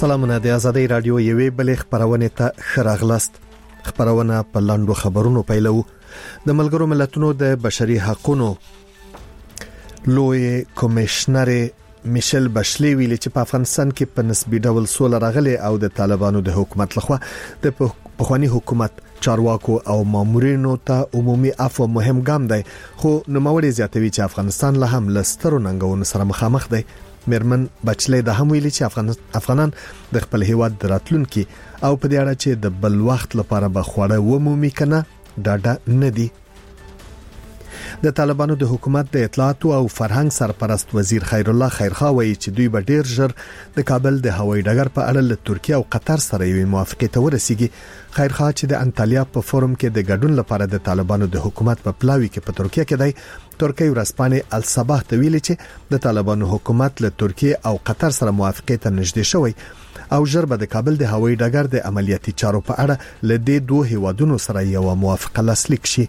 سلامونه د آزادۍ رادیو یوې بلې خبرونه ته خراغلاست. خبرونه په لاندو خبرونو پیلو. د ملګرو ملتونو د بشري حقوقو لوی کمشنر میشل بشلی ویلي چې په افغانستان کې په نسبي ډول سوله راغلي او د طالبانو د حکومت لخوا د پخوانی حکومت چارواکو او مامورینو ته عمومي عفو مهم ګام دی، خو نوموړي زیاتوي چې افغانستان له هم لسترو ننګونو سره مخامخ دی. میرمن بچلی د هم ویلي چې افغانان د خپل هیواد دراتلونکي او په دې اړه چې د بل وخت لپاره به خوړه ومومي کنه ډاډه نه دي. د طالبانو د حکومت د اطلاعات او فرهنګ سرپرست وزیر خیر الله خیرخوا وایي چې دوی به ډیر ژر د کابل د هوایي ډګر په اړه له ترکیه او قطر سره یو موافقه ته ورسیږي. خیرخوا چې د انټالیا په فورم کې د ګډون لپاره د طالبانو د حکومت په پلاوي کې په ترکیه کې دی، ترکیه ورځپاڼې الصباح ته ویلي چې د طالبانو حکومت له ترکیه او قطر سره موافقه ته نږدې شوی او ژر به د کابل د هوایي ډګر د عملیاتي چارو په اړه له دې دوه هیوادونو سره یو موافقه لاسلیک شي.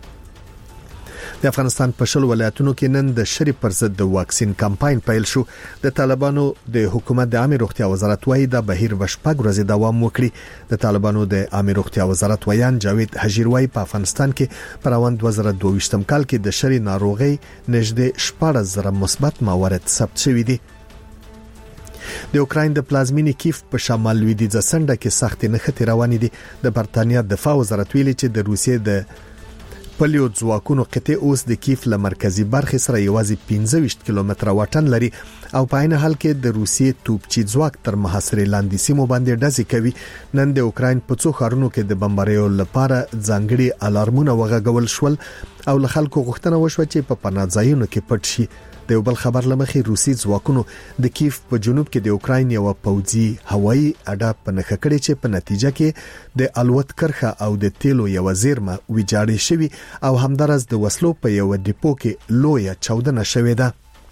د افغانستان په شل ولایتونو کې نن د شری پر ضد د واکسین کمپاین پیل شو. د طالبانو د حکومت د عامه روغتیا وزارت وايي د بهیر بشپږ ورځې دوام وکړي. د طالبانو د عامه روغتیا وزارت ویان جاوید حجیر وايي په افغانستان کې پر روان 2022 کال کې د شری ناروغي نږدې 14,000 مثبت موارد ثبت شوي دي. د اوکراین د پلازمینې کیف په شمال لویدیځ سنډه کې سختې نښتې روانې دي. د برتانیا دفاع وزارت ویلي چې د روسیې د پلیو ځواکونو قطعه اوس د کیف له مرکزی برخې سره یوازې 15 کیلومتره واټن لري او په عین حال کې د روسیې توپچی ځواک تر محاصرې لاندې سیمو باندې ډزې کوي. نن د اوکراین په څو ښارونو کې د بمباریو لپاره ځانګړي الارمونه وغږول شول او له خلکو غوښتنه وشوه چې په پناهځایونو کې پټ شي. د یو بل خبر لمخې روسي ځواکونو د کیف په جنوب کې د اوکراین یو پوځي هوایي اډه په نښه کړې چې په نتیجه کې د الوت کرخه او د تیلو یو زیرمه ویجاړې شوی او همدارس د وسلو په یو ډیپو کې لویه چاودنه شوې ده.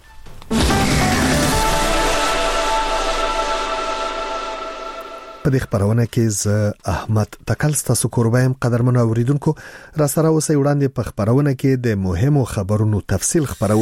په دې خبرونه کې ز احمد تکل ستاسو کوربایم قدرمن اوریدونکو را سره اوسې وړاندې په خبرونه کې د مهمو خبرونو تفصیل خبرو.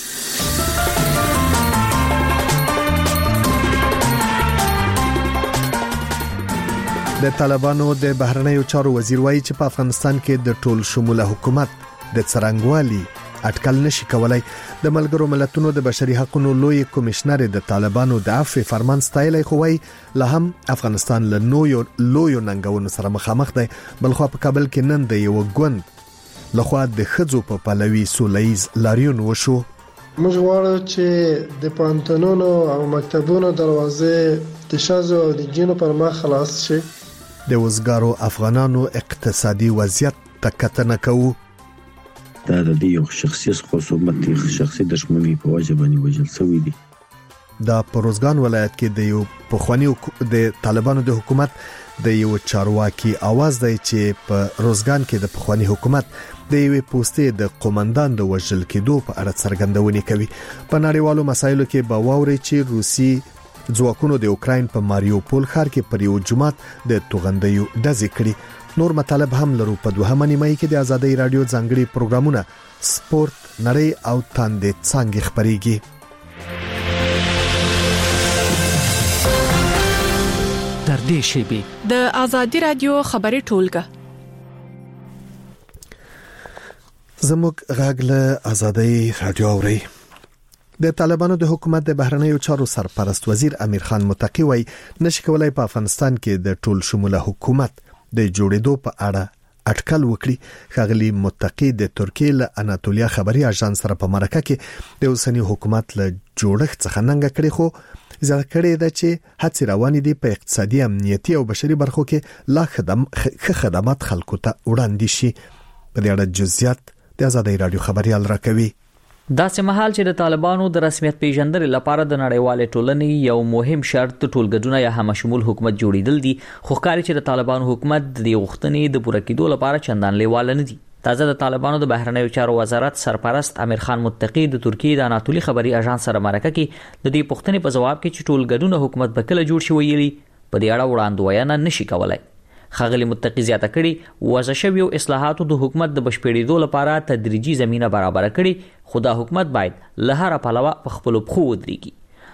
د طالبانو د بهرنیو چارو وزیر وایي چې په افغانستان کې د ټول شموله حکومت د څرنګوالي اټکل نشي کولای. د ملګرو ملتونو د بشري حقوقو لوی کمشنر د طالبانو د عفو فرمان ستایلی خو وایي له هم افغانستان له لوی ننګونو سره مخامخ دی. بلخو په کابل کې نن د یو ګوند لخوا د خځو په پلوي سولهییز لاریون وشو. موږ غواړو چې د پانتونونو او مکتبونو دروازې د شازو او د جنو پر مخ خلاص شي. د وزګارو افغانانو اقتصادي وضعیت تکتنه کوو. دا د یو شخصي خصومت شخصي دښمنۍ په وجه باندې وجل شوی دی. دا په روزګان ولایت کې د یو پخوانی د طالبانو د حکومت د یو چارواکي आवाज دی چې په روزګان کې د پخوانی حکومت د یو پوسټې د قومندان د وژل کېدو په اړه څرګندونې کوي. په نړیوالو مسایلو کې به واوري چې روسي ځواکونو د اوکراین په ماریوپول ښار کې پر یو جماعت د توغندیو ډزې کړې. نور مطالب هم لرو. په دوهمه نیمه کې د آزادۍ رادیو ځانګړي پروګرامونه سپورت، نړۍ او تاندې څنګه خبريږي. تر دې شیبې د آزادۍ رادیو خبري ټولګه زموږ غږ له آزادۍ رادیو اوري. د طالبانو د حکومت د بهرنیو چارو سرپرست وزیر امیر خان متقی وایي نشي کولای په افغانستان کې د ټول شموله حکومت د جوړېدو په اړه اټکل وکړي. ښاغلي متقی د ترکیه له اناتولیا خبري اژانس سره په مرکه کې د اوسنی حکومت له جوړښت څخه ننګه کړې، خو ځکه کړي ده چې هڅې روانې دي په اقتصادي، امنیتي او بشري برخو کې لا خدمات خلکو ته وړاندې شي. په دې اړه جزئیات د آزادۍ رادیو خبريال راکوي. داسې مهال چې د طالبانو د رسمیت پیژندل لپاره د نړیوال ټولنې یو مهم شرط د ټولګډونه یا همشمول حکومت جوړیدل دي، خو ښکاري چې د طالبانو حکومت د غوښتنې د پوره کېدو لپاره چندان لیواله نه دي. تازه د طالبانو د بهرنیو چارو وزارت سرپرست امیر خان متقی د ترکیه د اناتولی خبري اژانس سره مرکه کې د دې پوښتنې په جواب کې چې ټولګډونه حکومت به کله جوړ شي ویلي په دې اړه وړاندوینه نشي کولای. ښاغلي متقی زیاته کړي وضع شویو اصلاحاتو د حکومت د بشپړېدو لپاره تدریجي زمینه برابر کړي، خو دا حکومت باید له هر پلوه په خپل پخو ودرېږي.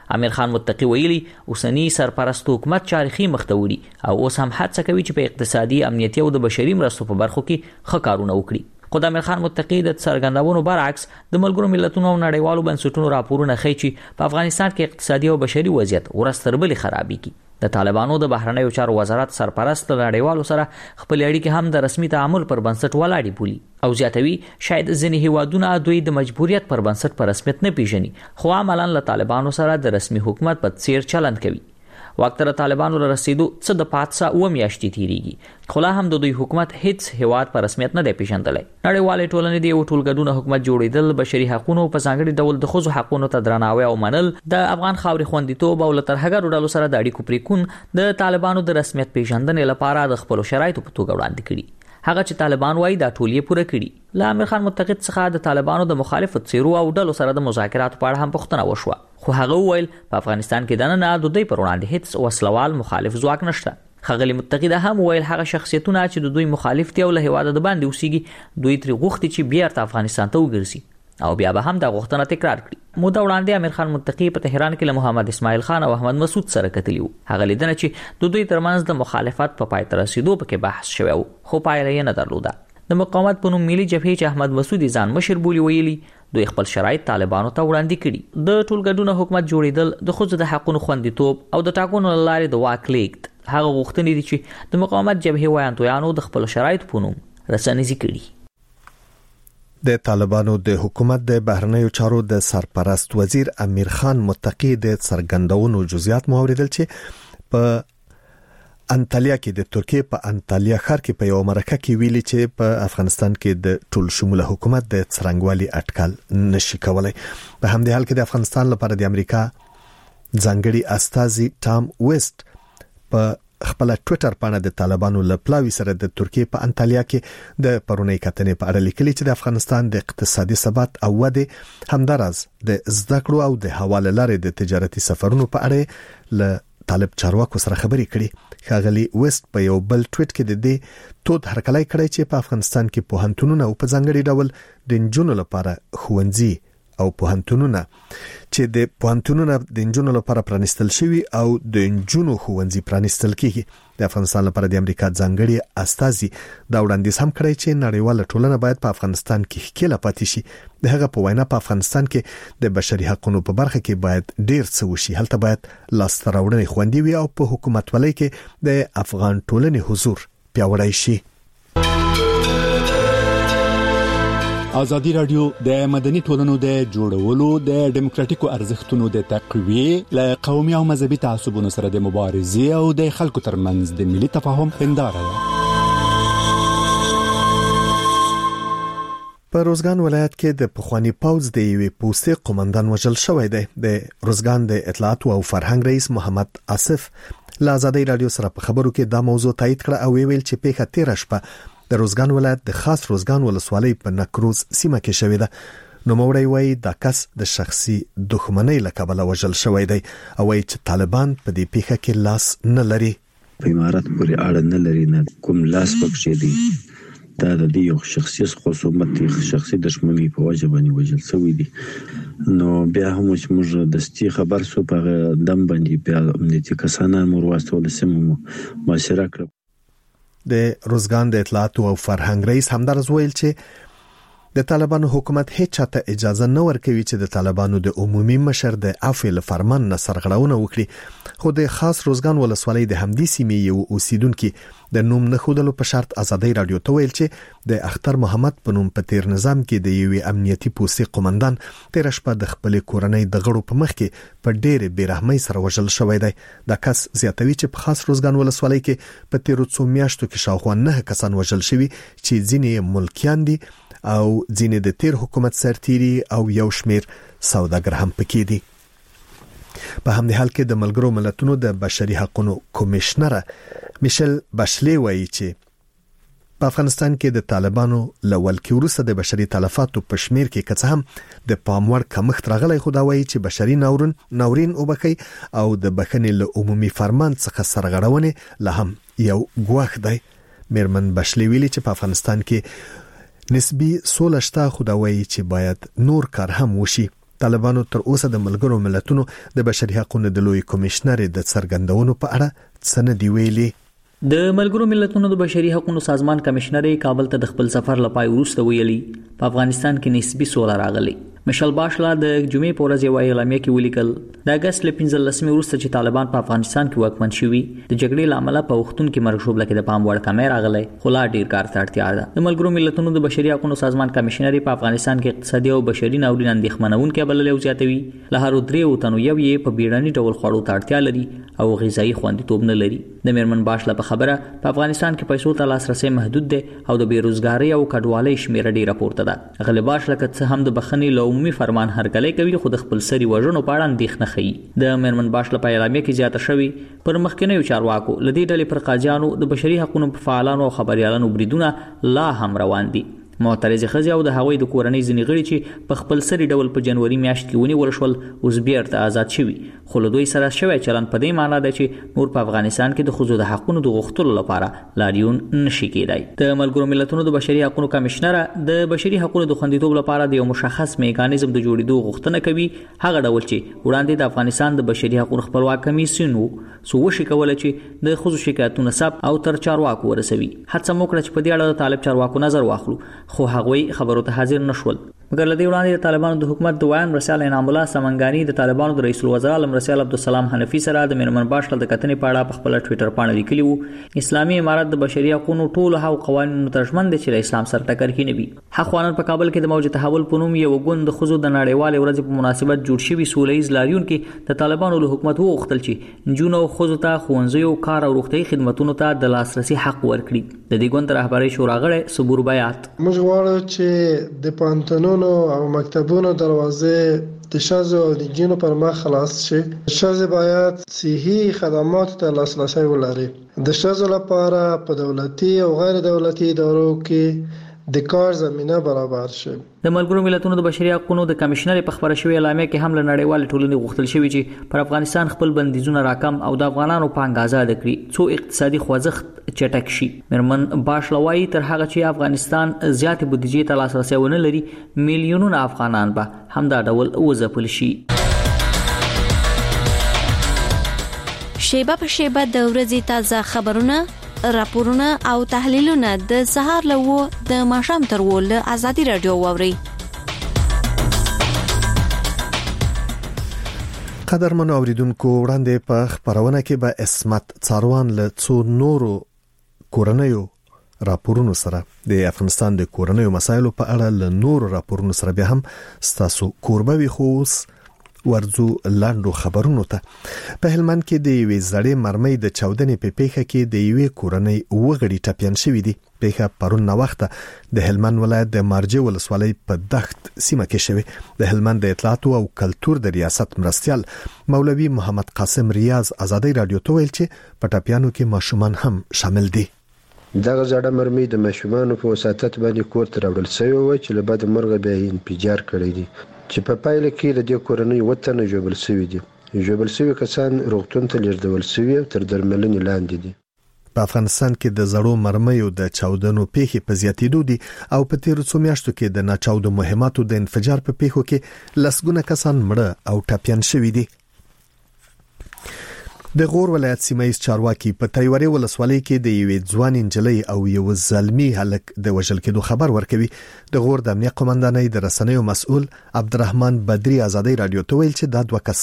امیر خان متقی ویلي اوسنی سرپرست حکومت چارخي مختوړي او اوس هم هڅه کوي چې په اقتصادي امنیتي او د بشري مرستو په برخو کې ښه کارونه وکړي. خو د امیر خان متقی د څرګندونو برعکس د ملګرو ملتونو او نړیوالو بنسټونو راپورونه ښیي چې په افغانستان کې اقتصادي او بشري وضعیت ورځ تر بلې خرابېږي. د طالبانو د بهرنیو چارو وزارت سرپرست نړیوالو سره خپل اړیکې هم د رسمي تعامل پر بنسټ ولاړې بولي او زیاتوي شاید ځینې هیوادونه دوی د مجبوریت پر بنسټ په رسمیت نه پیژني خو عملاً له طالبانو سره د رسمي حکومت په څیر چلند کوي. وخت تر طالبانو له رسیدو څه د پاتسا و میاشتې تیریږي خو لا هم د دوی حکومت هیڅ هیواد په رسمیت نه دی پیژندلی. نړیوالې ټولنې د یو ټولګډونه حکومت جوړیدل، بشري حقوقو په ځانګړي ډول د ښځو حقوقو ته درناوی او منل، د افغان خاورې خوندیتوب او له ترهګرو ډلو سره د اړیکو پریکون د طالبانو د رسمیت پیژندنې لپاره د خپل شرایطو په توګه وړاندې کړي. هغه چې طالبان وایي دا ټول یې پوره کړي. له امیر خان متقی څخه د طالبانو د مخالفت څیرو او ډلو سره د مذاکراتو په اړه هم پوښتنه وشوه خو هغه وویل په افغانستان کې دننه د دوی پر وړاندې هیڅ وسلوال مخالف ځواک نشته. ښاغلي متقی دا هم ویل هغه شخصیتونه چې د دوی مخالف دي او له هیواده د باندې اوسېږي دوی ترې غوښتي چې بیرته افغانستان ته وګرځي او بیا به هم دا غوښتنه تکرار کړي. موده وړاندې امیر خان متقی په تهران کې له محمد اسماعیل خان او احمد مسعود سره کتلی وو. هغه لیدنه چې د دوی ترمنځ د مخالفت په پای ته رسیدو پکې بحث شوی وو خو پایله یې نه درلوده. د مقاومت په نوم ملي جبهې چې احمد مسعود ځان مشر بولی ویلي دوی خپل شرایط طالبانو ته وړاندې کړي. د ټولګډونه حکومت جوړیدل، د ښځو د حقوقو خوندیتوب او د ټاکنو له لارې د واک لیږد هغه غوښتنې دي چې د مقاومت جبهې ویاندویانو د خپل شرایط په نوم رسنیزي کړي. د طالبانو د حکومت د بهرنیو چارو د سرپرست وزیر امیر خان متقی د څرګندونو جزئیات مو اوریدل چې په انټالیا کې د ترکیه په انټالیا ښار کې په یو مرکه کې ویلي چې په افغانستان کې د ټول شموله حکومت د څرنګوالي اټکل نشي کولای. په همدې حال کې د افغانستان لپاره د امریکا ځانګړي استازي ټام ویسټ په خپل ټوئیټر باندې د طالبانو لپلاوي سره د ترکیه په انټالیا کې د پرونی کتنې په اړه لیکلي چې د افغانستان د اقتصادي ثبات او وده همدارز د زده کړو او د حواله لارې د تجارتي سفرونو په اړه له طالب چارواکو سره خبرې کړي. ښاغلي ویسټ په یو بل ټویټ کې د دې تود هرکلی کړی چې په افغانستان کې پوهنتونونه او په ځانګړي ډول د نجونو لپاره ښوونځي او پوهنتونونه چې د پوهنتونونو د نجونو لپاره پرانیستل شوي او د نجونو ښوونځي پرانیستل کیږي. د افغانستان لپاره د امریکا ځانګړي استازي دا وړاندیز هم کړی چې نړیواله ټولنه باید په افغانستان کې ښکیله پاتې شي. د هغه په وینا په افغانستان کې د بشري حقوقو په برخه کې باید ډیر څه وشي. هلته باید لاسته راوړنې خوندي وي او په حکومتولۍ کې د افغان ټولنې حضور پیاوړی شي. ازادي رادیو د مدني ټولنو د جوړولو د ډیموکراتیکو ارزښتونو د تقویه له قومي او مذهبي تعصبونو سره د مبارزې او د خلکو ترمنځ د ملي تفاهم هنداره ده. په روزګان ولایت کې د پخوانی پوز د یوې پوستې قومندان وژل شوی دی. د روزګان د اطلاعات او فرهنګ رئیس محمد آصف له ازادي رادیو سره په خبرو کې دا موضوع تایید کړه او ویل چې پیښه تیر شپه د روزګان ولایت د خاص روزګان ولسوالۍ په نکروز سیمه کې شوې ده. نوموړی وایي دا کس د شخصي دښمنۍ له کبله وژل شوی دی او وایي چې طالبان په دې پیښه کې لاس نه لري. په امارات پورې اړه نه لري، نه کوم لاس پکې دی. دا د دې یو شخصي خصومت شخصي دښمنۍ په وجه باندې وژل شوی دی. نو بیا هم چې موږ د ستي خبر سو په دم باندې بیا امنیتي کسانان مور واستول سمو مشره کړ. د روزګان د اطلاعات او فرهنګ رئیس همدارز ویل چې د طالبانو حکومت هیڅ چاته اجازه نه ورکوي چې د طالبانو د عمومي مشر د عفو فرمان نه سرغړونه وکړي. خو د خاص روزګان ولسوالۍ د همدې سیمې یو اوسیدونکو د نوم نه خودلو په شرط ازادي رادیو ته ویل چې د اختر محمد په نوم په تیر نظام کې د یوې امنیتي پوستې قومندان تیر شپه د خپل کورنۍ د غړو په مخ کې په ډېر بیرحمۍ سره وژل شوی دی. دا کس زیاتوي چې په خاص روزګان ولسوالۍ کې په تیر څو میاشتو کې شاوخوا 9 کسان وژل شوي چې ځینې ملکیان دي او ځینې د تیر حکومت سرتيري او یو شمیر سوداګر هم پکې دي. په همدې حال کې د ملګرو ملتونو د بشري حقوقو کمشنر میشل باشلی وایي چې په افغانستان کې د طالبانو لول کې ورسته د بشري تلفاتو په شمیر کې کڅ هم د پاموړ کمښت راغلی. خو دا وایي چې بشري ناورین وبخي او د بخنې له عمومي فرمان څخه سرغړونه له هم یو ګواښ دی. میرمن باشلی ویلي چې په افغانستان کې نسبی سوله شته، خو دا وایي چې باید نور کار هم وشي. طالبانو تر اوسه د ملګرو ملتونو د بشري حقوقو د لوی کمشنر د څرګندونو په اړه څه نه دی ویلي. د ملګرو ملتونو د بشري حقوقو سازمان کمشنر کابل ته د خپل سفر لپاره وروسته ویلي په افغانستان کې نسبی سوله راغلی. مشل باشلا د جمعې په ورځ یو اعلامیه کې ولیکل د اگست 15 وروسته چې طالبان په افغانستان کې واکمن شوي د جګړې لامل په وختونو کې مرګ شوبله کې د پام وړ کمې راغلي خو لا ډیر کار ته اړتیا ده. د ملګرو ملتونو د بشري حقوقو سازمان کمشنر په افغانستان کې اقتصادي او بشري ناورین اندېښمنونکې بللې او زیاتوي له هر درې تنو یو یې په بیړني ډول خوړو ته اړتیا لري او غذایی خوندیتوب نه لري. د میرمن باشلا په خبره په افغانستان کې پیسو ته لاسرسي محدود دی او د بیروزګاری او کډوالۍ شمیره ډیره پورته ده. غلی باشلا که هم د بخښنې له عمومي فرمان هر کله کوي خو د خپل سری وژنو په اړه اندېښنه ښيي. د میرمن باشلا په اعلامیه کې زیاته شوی پر مخکنیو چارواکو لدې ډلې پر قاضیانو د بشري حقوقو په فعالانو او خبريالانو بریدونه لا هم روان دي. معترضه خزي او د هوای د کورنۍ ځنی غړي چې په خپل سری ډول په جنوري میاشت کې ونیول شول اوس بیرته آزاد شوي خو له دوی سره شوی چلن په دې معنی ده چې نور په افغانستان کې د خزو د حقوقو د غوښتلو لپاره لاریون نشي کېدای. د ملګرو ملتونو د بشري حقوقو کمشنر د بشري حقوقو د خوندیتوب لپاره د یو مشخص میکانیزم د جوړېدو غوښتنه کوي هغه ډول چې وړاندې د افغانستان د بشري حقوقو خپلواک کمیسیون سو وشي کولای چې د خزو شکایتونو ثبت او تر چارواکو ورسوي. هڅه موکړه چې په دې اړه د طالب چارواکو نظر واخلو خو هغوی خبرو ته حاضر نشول. مګر لدی وړاندې د طالبانو د حکومت د وایان رسال انعام الله سمنګانی د طالبانو د رئیس الوزرا رسال عبدالسلام حنفی سره د میرمن باشلا د کتنې په اړه په خپل ټوئیټر باندې لیکلی وو اسلامي امارت د بشري حقوقو ټول هغه قوانینو ترجمن دي چې د اسلام سره ټکر کې نه وي. حقوقانان په کابل کې د موجه تحول په نوم یو ګوند د خزو د نړیوال ورځ په مناسبت جوړ شوی سولهیز لاریون کې د طالبانو له حکومت وغوښتل چې جنونو خزو ته خوندزیو کار او روغتي خدماتونو ته د لاسرسي حق ورکړي. د دې ګوند رهبری شورا غړي صبور بیات موږ غواړو چې د پانتونونو او مکتبونو دروازه د شازو او د جنو پر مخ خلاص شي. شازو باید صحي خدمات ته لاسرسي ولري. د شازو لپاره په دولتي او غیر دولتي ادارو کې د کار زمينه برابر شي. د ملګرو ملتونو د بشري حقوقو د کمشنر په خبره شوی اعلامیه کې هم له نړیوال ټولنې غوښتل شوی چې پر افغانستان خپل بندیزونه راکم او د افغانانو پانګه آزاد کړي څو اقتصادي خوځښت چټک شي. میرمن باشلا وايي تر هغه چې افغانستان زیات بودیجې ته لاسرسي ونه لري میلیونونه افغانان به هم دا ډول وځپل شي. شیبه په شیبه د ورځې تازه خبرونه راپورونه او تحلیلونه د سهار له د ماښام تر ول ازادي رادیو ووري. قدرمن اوریدونکو وړاندې په خبرونه کې به اسمت څاروان له څو نورو کورنیو راپورونو سره د افغانستان د کورنیو مسایلو په اړه له نورو راپورونو سره به هم ستاسو کوربوي خوس ورزو لاندو خبرونو ته. په هلمند کې د یوې زړې مرمۍ د چاودنې په پیښه کې د یوې کورنۍ وګړي ټپيان شوي دي. پیښه پرون نه وخته د هلمند ولایت د مارجه ولسوالۍ په دښت سیمه کې شوه. د هلمند د اطلاعات او کلتور د ریاست مرستيال مولوي محمد قاسم ریاض ازادي رادیو ته ویل چې په ټپيانو کې ماشومان هم شامل دي. دغه زړه مرمۍ د ماشومانو په وساتت باندې کور ته راوړل شوی و چې له بده مرغه به انفجار کړی دی چې په پایله کې د دې کورنۍ وطن جوړل شوی دي. جوړل شوی کسان روغتون ته لیږدول شوی تر درملنې لاندې دي. په افغانستان کې د زړو مرمیو د چاودنو پیښې په زیاتېدو دي او په تیر څو میاشتو کې د ناچاودو مهماتو د انفجار په پیښو کې لسګونه کسان مړه او ټپيان شوي دي. د غور ولایت سیمایي چارواکي په تایوري ولسوالۍ کې د یوې ځوان انجلۍ او یو زلمی هلک د وژل کېدو خبر ورکوي. د غور د امنیت قومندانۍ د رسنیو مسؤل عبدالرحمن بدری ازادي رادیو ته ویل چې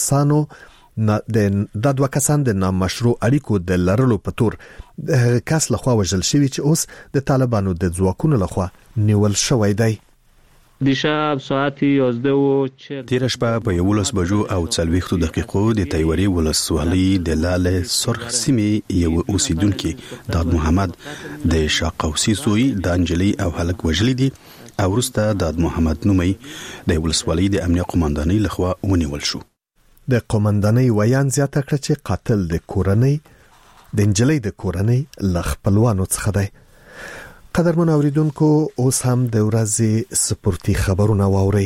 دا دوه کسان د نامشروع اړیکو د لرلو په تور د کس لخوا وژل شوي چې اوس د طالبانو د ځواکونو لخوا نیول شوی دی. دیشب ساعت 11:40 تیر شپه په 11 بجو او 40 دقیقو د تایوري ولسوالۍ د لاله سرخ سیمې یو اوسیدونکو داد محمد د شاقوسی سوی د انجلی او هلک وژل دي او ورسته داد محمد نومي د ولسوالۍ د امنیت قومندانۍ لخوا ونیول شو. د قومندانۍ ویان زیاته کړ چې قاتل د کورنۍ د انجلی د کورنۍ لخپلوانو څخه دی. قدرمن اوریدونکو اوس هم د ورځې سپورتي خبرونه واوري.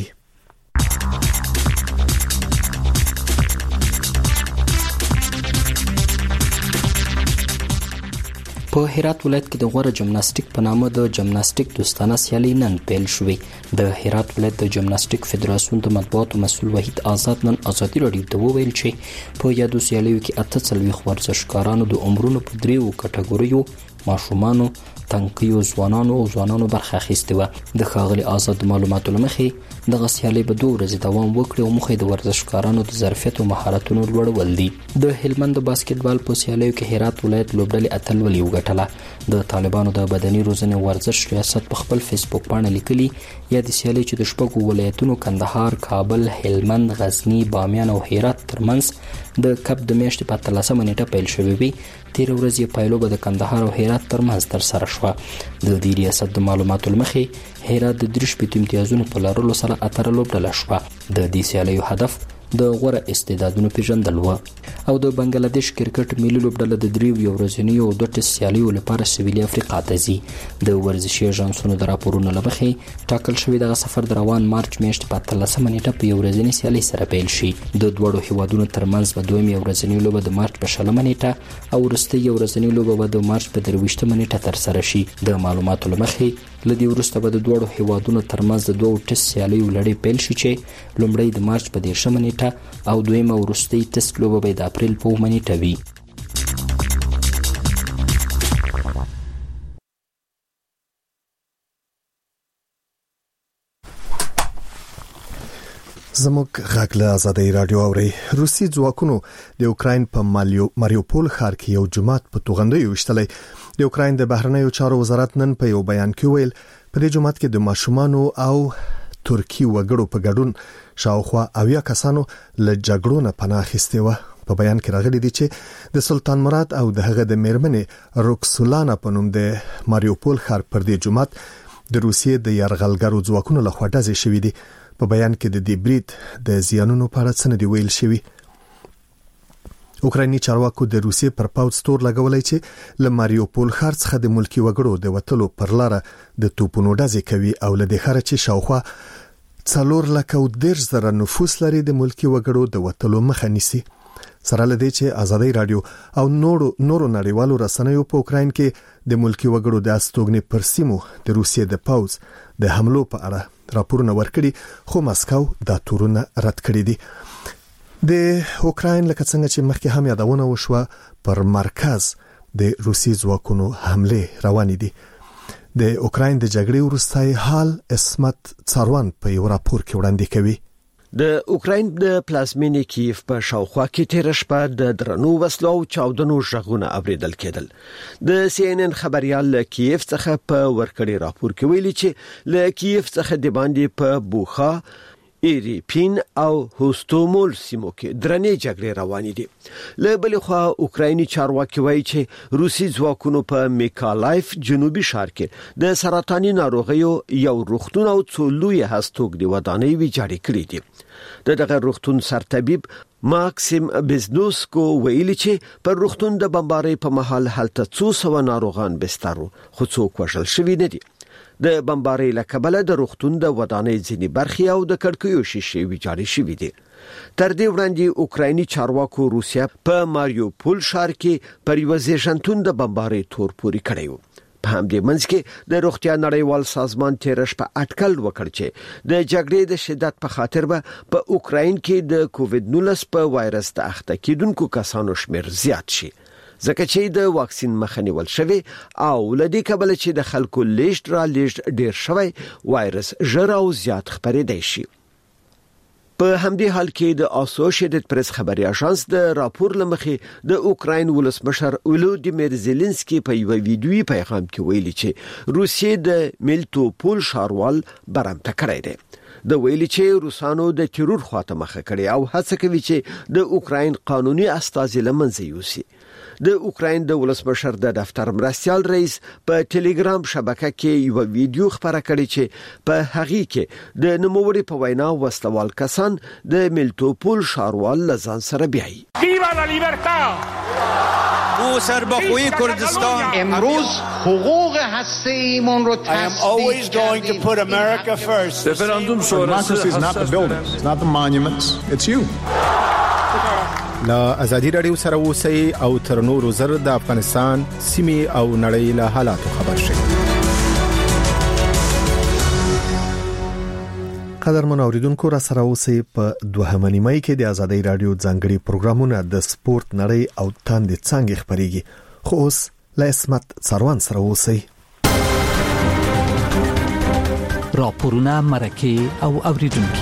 په هرات ولایت کې د غوړه جمناستیک په نامه د جمناستیک دوستانه سیالي نن پیل شوې. د هرات ولایت د جمناستیک فدراسیون د مطبوعاتو مسؤل وحید آزاد نن ازادي رادیو ته وویل چې په یادو سیالیو کې 48 ورزشکارانو د عمرونو په 3 کټګوریو ماشومانو، تنکیو، ځوانانو برخه اخیستې وه. د ښاغلي آزاد معلوماتو له مخې دغه سیالۍ به 2 ورځې دوام وکړي او موخه د ورزشکارانو د ظرفیت او مهارتونو لوړول دي. د هلمند د باسکټبال په سیالیو کې هرات ولایت لوبډلې اتلولي وګټله. د طالبانو د بدني روزنې ورزش ریاست په خپل فیسبوک باندې لیکلي یا د سیالۍ چې د شپږو ولایتونو کندهار، کابل، هلمند، غزنی، بامیان او هرات ترمنځ د کپ د میاشتې په 13 نیټه پیل شوې وي. 13 ورځې پایلو به د کندهار او هرات ترمنځ ترسره شوه. د دې ریاست د معلوماتو له مخې هرات د 3 امتیازونو په لرلو سره اتره لوبډله شوه. د دې سیالیو هدف د غوره استعدادونو پیژندل و. او د بنگلاديش کرکټ ملي لوبډله د 3 ورځنیو او 2 ټیسټ سیالیو لپاره سویلي افریقا ته ځي. د ورزشي ایجنسونو د راپورونو له مخې ټاکل شوی دغه سفر د روان مارچ میاشتې په 13 نیټه په ورځنی سیالي سره پیل شي. د دوړو هیوادونو ترمنځ به 2 ورځنی لوبه د مارچ په 20 نیټه او وروستۍ ورځنی لوبه به د مارچ په 23 نیټه ترسره شي. د معلوماتو له مخې لدی وروسته به د دوړو هیوادونو ترمنځ د 2 ټیسټ سیالیو لړۍ پیل شي چې لومړی د مارچ په 10 نیټه او دویمه وروستۍ ټیسټ لوبه به د اپریل په 1 نیټه وي. زموږ غږ له آزادۍ رادیو اوري. روسي ځواکونو د اوکراین په ماریوپول ښار کې یو جماعت په توغندیو وشتلې. د اوکراین د بهرنیو چارو وزارت نن په یو بیان کې ویل په دې جماعت کې د ماشومانو او ترکی وګړو په ګډون شاوخوا 80 کسانو له جګړو نه پناه اخیستې و. په بیان کې راغلي دي چې د سلطان مراد او د هغه د میرمنې روکسولانا په نوم د ماریوپول ښار پر دې جماعت د روسیې د یرغلګرو ځواکونو لخوا ډزې شوې دي. په بیان کې د دې برید د زیانونو په اړه څه نه دی ویل شوی. اوکرایني چارواکو د روسیې پر پاوڅ تور لګولای چې له ماریوپول ښار څخه د ملکی وګړو د وټلو پر لار د توپونو ډزې کوي او له دې ښار چې شاوخوا 4,10,000 نفوس لري د ملکی وګړو د وټلو مخه نیسي. سره لدی چې آزادۍ رادیو او نورو نړیوالو رسنیو په اوکراین کې د ملکی وګړو د استوګنې پر سیمو د روسیې د پاوڅ د حملو په اړه راپورونه ورکړي خو مسکو دا تورونه رد کړي دي. د اوکراین لکه څنګه چې مخکې هم یادونه وشوه پر مرکز د روسي ځواکونو حمله روان دي. د اوکراین د جګړې وروستای حال اسمت څاروان په یو راپور کې وړاندې کوي. د اوکراین د پلازمینې کیف په شاوخوا کې تیر شپه د درنو وسلو او چاودنو ژغونه اوریدل کېدل. د CNN خبريال له کیف څخه په ورکړی راپور کې ویلي چې له کیف څخه د باندې په بوخا، ایریپین او هوستومول سیمو کې درنې جګړې روانې دي. له بل خوا اوکرایني چارواکي وایي چې روسي ځواکونو په میکالایف جنوبي ښار کې د سرطاني ناروغیو یو روغتون او څو لوی هستوګ ودانۍ ویجاړې کړې دي. دغه روغتون سرطبيب ماکسیم بزنوسکو ویلي چې پر روغتون د بمبارۍ په محل هلته 200 ناروغان بسترو خو څوک وژل شوي نه دي. د بمبارۍ له کبله د روغتون د ودانۍ ځینې برخې او د کړکیو شیشې ویجاړې شوې دي. تر دې وړاندې اوکرایني چارواکو روسیا په ماریوپول ښار کې پر یو زیږنتون د بمبارۍ تور پوري کړی و. په همدې منځ کې د روغتیا نړیوال سازمان تیرش په اټکل وکړ چې د جګړې د شدت په خاطر به په اوکراین کې د کووید-19 په وایرس د اخته کېدونکو کسانو شمیر زیات شي. ځکه چې د واکسین مخه نیول شوی او لدی کبل چې د خلکو لیشت ډیر شوی وایرس ژر او زیات خپرېدای شي. په همدې حال کې د اسوسییټډ پریس خبري اژانس د راپور لمخې د اوکراین ولسمشر ولودیمیر زيلنسکي په یو ویډیوي پیغام کې ویلي چې روسیې د میلټوپول ښاروال برمته کړی دی. د ویلي چې روسانو د تیرور خواته مخه کړي او هڅه کوي چې د اوکراین قانوني استازي لمنځه یوسي. د اوکراین د ولسمشر د دفتر مرستیال رئیس په ټلګرام شبکه کې یو ویډیو خبره کړې چې په هغه کې د نوموړي په وینا وسلوال کسان د میلټوپول ښاروال لزان سره بیایي. ویوا لا لیبرتا او سربخوی کردستان امروز حقوق هسته‌ایمون رو I am always going to put America first. Referendum sonrası is not the buildings, it's not the monuments, it's you. لا ازادي رادیو سره اوسئ او تر نورو زر د افغانستان سیمه او نړۍ له حالاتو خبر شئ. قدرمن اوریدونکو را سره اوسئ په 2 مای کې د ازادي رادیو ځانګړي پروګرامونه د سپورت نړۍ او تاند څنګه خبريږي. خو اوس لا اسمت سروان سره اوسئ. راپورونه مرکه او اوریدونکو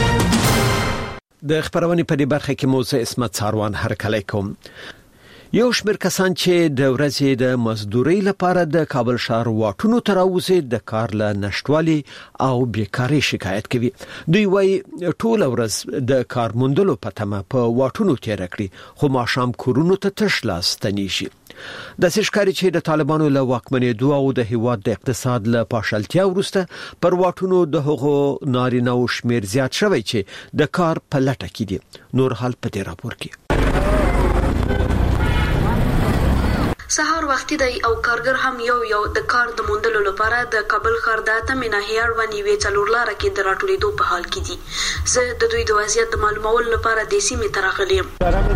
د خبرونې په دې برخه کې موضوع اسمت سروان هرکلی کوم. یو شمېر کسان چې د ورځې د مزدوري لپاره د کابل ښار واټونو ته راوځي د کار له نشټوالي او بیکاري شکایت کوي. دوی وايي ټول ورځ د کار موندلو په تمه په واټونو تیر کړي خو ماښام کورونو ته تش لاس ستنیږي. د سشکاري چې د طالبانو له واکمنېدو او د هیواد د اقتصاد له پاشلتیا وروسته پر واټونو د هغو نارینه او شمیر زیات شوی چې د کار په لټه کې دي. نور حال په دې راپور کې. سهار وختي دی او کارګر هم یو د کار د موندلو لپاره د کابل ښار د اتمې ناحیې اړوند یوې څلورلاره کې د راټولېدو په حال کې دي. زه د دوی د وضعیت د معلومولو لپاره د سیمې ته راغلی یم.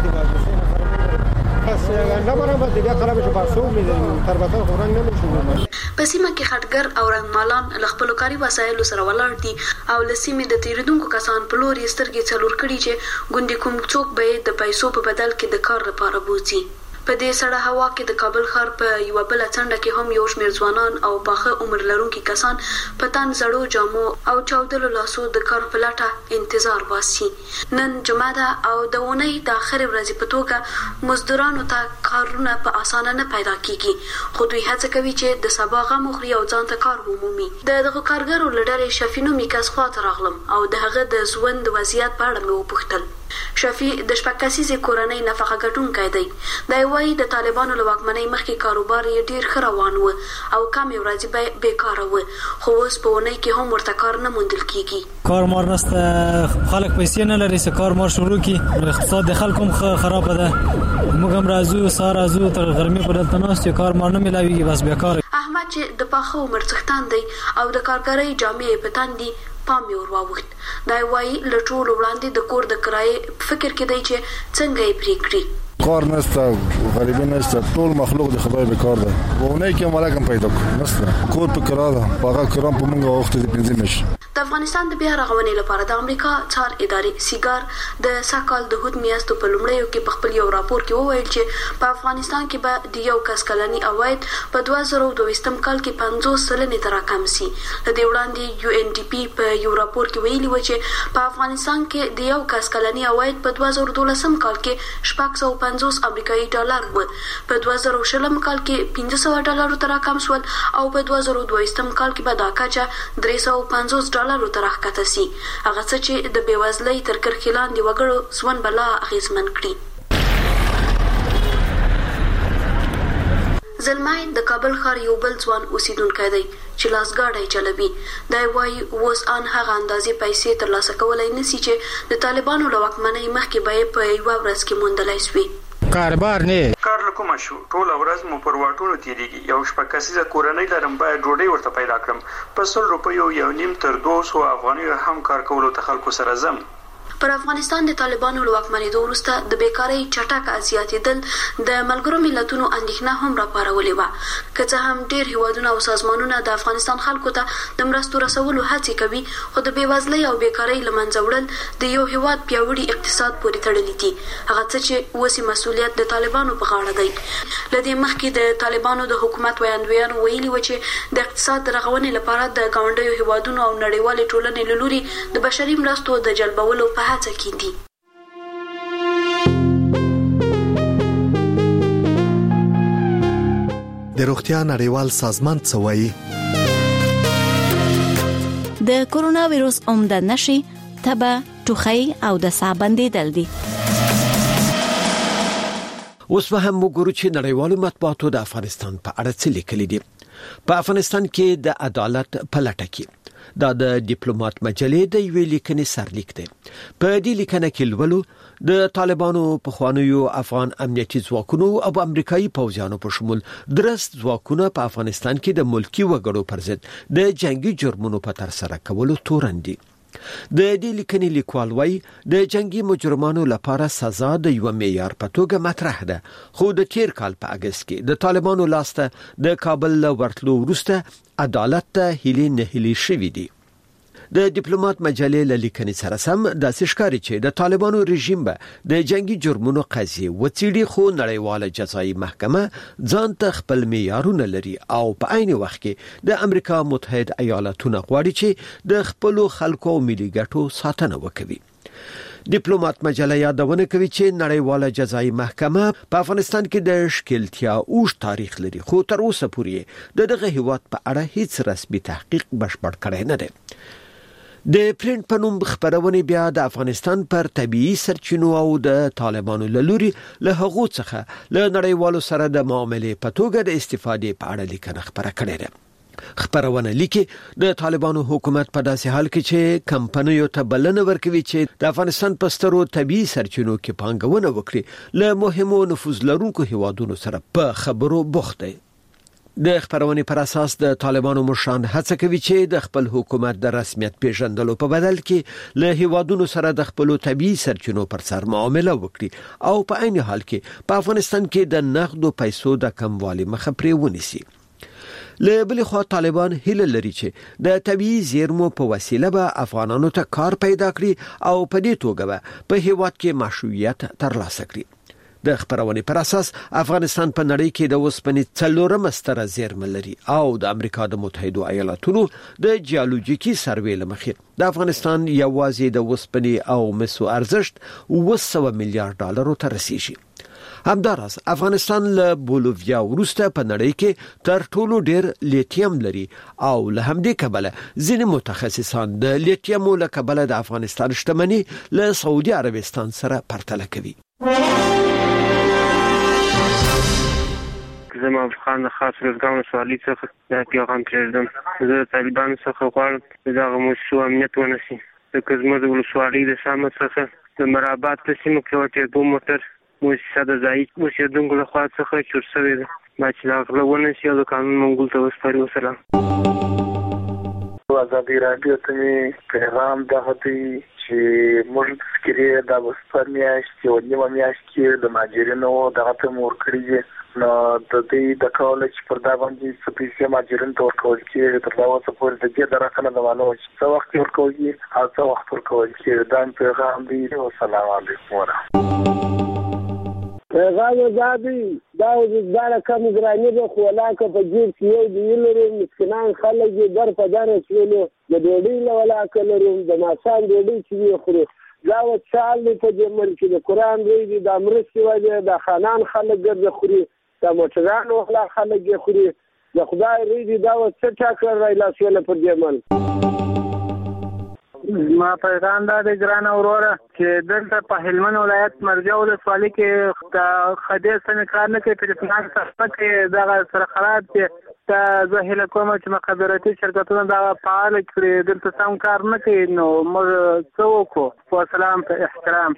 په سیمه کې خټګر او رنګمالان له خپل کاري وسایلو سره ولاړ دي او له سیمې د تیریدونکو کسان په لور یې سترګې څلور کړي چې ګوندې کوم څوک به د پیسو په بدل کې د کار لپاره بوځي. په دې سړه هوا کې د کابل ښار په یو بل څنډه کې هم یو شمېر ځوانان او پاخه عمر لرونکي کسان په تن زړو جامو او چاودلو لاسو د کار په لټه انتظار باسي. نن جمعه ده او د اونۍ د اخرې ورځې په توګه مزدورانو ته کارونه په اسانه نه پیدا کیږي خو دوی هڅه کوي چې د سبا غم وخوري او ځان ته کار ومومي. دغه کارګرو له ډلې شفینو میکاس خواته راغلم او د هغه د ژوند وضعیت په اړه مې وپوښتل. شفی د شپږ کسیزې کورنۍ نفقه ګټونکی دی. دا وايي د طالبانو له واکمنۍ مخکې کاروبار یې ډیر ښه روان و او کم ورځې بیکاره و خو اوس په اونۍ کې هم ورته کار نه موندل کیږي. کار مار نشته، خلک پیسې نه لري چې کار مار شروع کړي. اقتصاد د خلکو هم خراب ده. موږ هم راځو سهار راځو تر غرمې پورې دلته ناست یو، کار مار نه ملاویږي، بس بیکاره. احمد چې د پاخه عمر څښتن دی او د کارګرۍ جامې په تن دي پام یې ورواوښت. دا وايي له ټولو وړاندې د کور د کرایې فکر کې دی چې څنګه یې پرې کړي. کار نشته، غریبی نشته، ټول مخلوق د خدای به کار ده. ونه کې ملګم پیدا نشته، کور په کرا ده، هغه کرام په موږ وخت دې پنځه مش. د افغانستان د بیا رغونې لپاره د امریکا څار ادارې سیګار د ساکال د هود میاشتو په لومړیو کې په خپل یو راپور کې وویل چې په افغانستان کې به د یو کس کلنی عواید په 2022 کال کې 50% ته راکم شي. د دې وړاندې UNDP په یو راپور کې ویلي و چې په افغانستان کې د یو کس کلنی عواید په 2012 کال کې 650 امریکایي ډالر و، په 2020 کال کې $500 ته راکم شول او په 2022 کال کې به دا کچه $350 ته راښکته شي. هغه څه چې د بېوزلۍ تر کرښې لاندې وګړو ژوند بلا اغېزمن کړي. زلمای د کابل ښار یو بل ځوان اوسیدونکی دی چې لاسګاډی چلوي. دا وايي اوس ان هغه اندازې پیسې ترلاسه کولای نشي چې د طالبانو له واکمنۍ مخکې به په یوه ورځ کې موندلی شوي. کاربار نه کار لکوم شو ټول ورځ مو پر واټونو تیریږي. یو شپه کسیزه کورنۍ لرم، باید ډوډۍ ورته پیدا کړم. په 100 روپیو یو نیم تر 200 افغانیو هم کار کولو ته خلکو سره زم. پر افغانستان د طالبانو له واکمنېدو وروسته د بیکارۍ چټک زیاتېدل د ملګرو ملتونو اندېښنه هم راپارولې وه. که څه هم ډېر هیوادونه او سازمانونه د افغانستان خلکو ته د مرستو رسولو هڅې کوي خو د بېوزلۍ او بیکارۍ له منځه وړل د یو هیواد پیاوړي اقتصاد پورې تړلي دي. هغه څه چې اوس مسؤلیت د طالبانو په غاړه دی. له دې مخکې د طالبانو د حکومت ویاندویانو ویلي و چې د اقتصاد د رغونې لپاره د ګاونډیو هیوادونو او نړیوالې ټولنې له لوري د بشري مرستو د جلبولو په هڅه کې دي. د روغتیا نړیوال سازمان څه وایي؟ د کورونا وایروس عمده نشي تبه، ټوخی او د ساه بندیدل دي. اوس به هم وګورو چې نړیوالو مطبوعاتو د افغانستان په اړه څه لیکلي دي. په افغانستان کې د عدالت په لټه کې دا د ډیپلوماټ مجلې د یوې لیکنې سرلیک دی. په دې لیکنه کې لولو د طالبانو په خوانیو افغان امنیتي ځواکونو او امریکایي پوځیانو په شمول درست ځواکونه په افغانستان کې د ملکی وګړو پر ضد د جنگي جرمونو په تر سره کولو تورن دي. د دې لیکنې لیکوال وایي د جنگي مجرمانو لپاره سزا د یو معیار په توګه مطرح ده، خو د تیر کال په اگست کې د طالبانو لاسته د کابل له ورتلو وروسته عدالت ته هیلې نه هیلې شوې دي. د ډیپلوماټ مجلې له لیکنې سره سم داسې ښکاري چې د طالبانو رژیم به د جنگي جرمونو قضیې وڅېړي، خو نړیواله جزایي محکمه ځان ته خپل معیارونه لري او په عین وخت کې د امریکا متحده ایالاتونه غواړي چې د خپل خلکو او ملي ګټو ساتنه وکړي. ډیپلوماټ مجله یادونه کوي چې نړیواله جزایي محکمه په افغانستان کې د ښکیلتیا اوږد تاریخ لري، خو تر اوسه پورې دغه هیواد په اړه هیڅ رسمي تحقیق بشپړ کړی نه دی. د پرنټ په نوم خبرونه بیا د افغانستان پر طبيعي سرچینو او د طالبانو لوري له هغو څخه له نړیوالو سره د معاملې په توګه د استفادې په اړه لیکنه خبره کړې ده. خبرونه لیکي د طالبانو حکومت په داسې حال کې چې کمپنیو ته بلنه ورکوي چې د افغانستان په سترو طبيعي سرچینو کې پانګونه وکړي، له مهمو نفوذ لرونکو هیوادونو سره په خبرو بوخت دی. د خبرونې پر اساس د طالبانو مشران هڅه کوي چې د خپل حکومت د رسمیت پیژندلو په بدل کې له هیوادونو سره د خپل طبيعي سرچینو پر سر معامله وکړي او په عین حال کې په افغانستان کې د نقدو پیسو د کموالي مخه پرې ونیسي. له بل خوا طالبان هیله لري چې د طبيعي زیرمو په وسیله به افغانانو ته کار پیدا کړي او په دې توګه به په هیواد کې مشروعیت ترلاسه کړي. د خبرونې پر اساس افغانستان په نړۍ کې د وسپنې څلورمه ستره زیرمه لري او د امریکا د متحده ایالاتونو د جیولوژیکي سروې لمخې د افغانستان یوازې د وسپنې او مسو ارزښت 900 میلیارډ ډالرو ته رسیږي. همداراز افغانستان له بولیویا وروسته په نړۍ کې تر ټولو ډیر لیتیم لري او له همدې کبله ځینې متخصصان د لیتیمو له کبله د افغانستان شتمنۍ له سعودي عربستان سره پرتله کوي. زما افغان خاص روزګان سوالي څخه د پیغام پرېږدم. زه طالبانو څخه غواړم چې دغه موضوع امنیت ونشي، ځکه زموږ د ولسوالۍ د شامه څخه د مرابط په سیمو کې یوه ټیربو موټر مؤسسه د ځایي اوسېدونکو لخوا څخه چور شوې ده. ما چې دا غله ونشي او د قانون منګول ته وسپاري. وسلام. ازادي راډیو ته مې پیغام دغه دی چې موږ فکرې د وسپار میاشت یو نیمه میاشت کې د مهاجرینو دغه ته مور کړی دي، نو د دې د کال چې پر دا باندې څه پیسې مهاجرین ته ورکول کېږي تر دا اوسه پورې د دې درکه نه معلومه چې څه وخت ورکول کېږي او څه وخت ورکول کېږي. دا پیغام دی. والسلام علیکم ورحمۃ پیغام ازادي دا د کم ګرانی به خولاکه په جیب کې یو دی لري، مسکینان خلک در په در چولو د ډوډۍ له ولاکه لري، د ماښام ډوډۍ چې خوري دا وچال په دې ملک د قران دی د امرستي وجه د خانان خلک ګرځي خوري، د موټرانو ولا خلک خوري، د خدای ریدي دا څه ټاکر راځي په دې ملک. ما پیغام دا د ګران اوروره چې دلته په هلمند ولایت مرجع ولسوالۍ کې د خدای سره کار نه کوي، په فنان صفه کې دغه سره خراب دي. زه هیله کوم چې مخابراتي شرکتونه دا فعال کړي، دلته سم کار نه کوي، نو موږ څه وکړو؟ والسلام په احترام.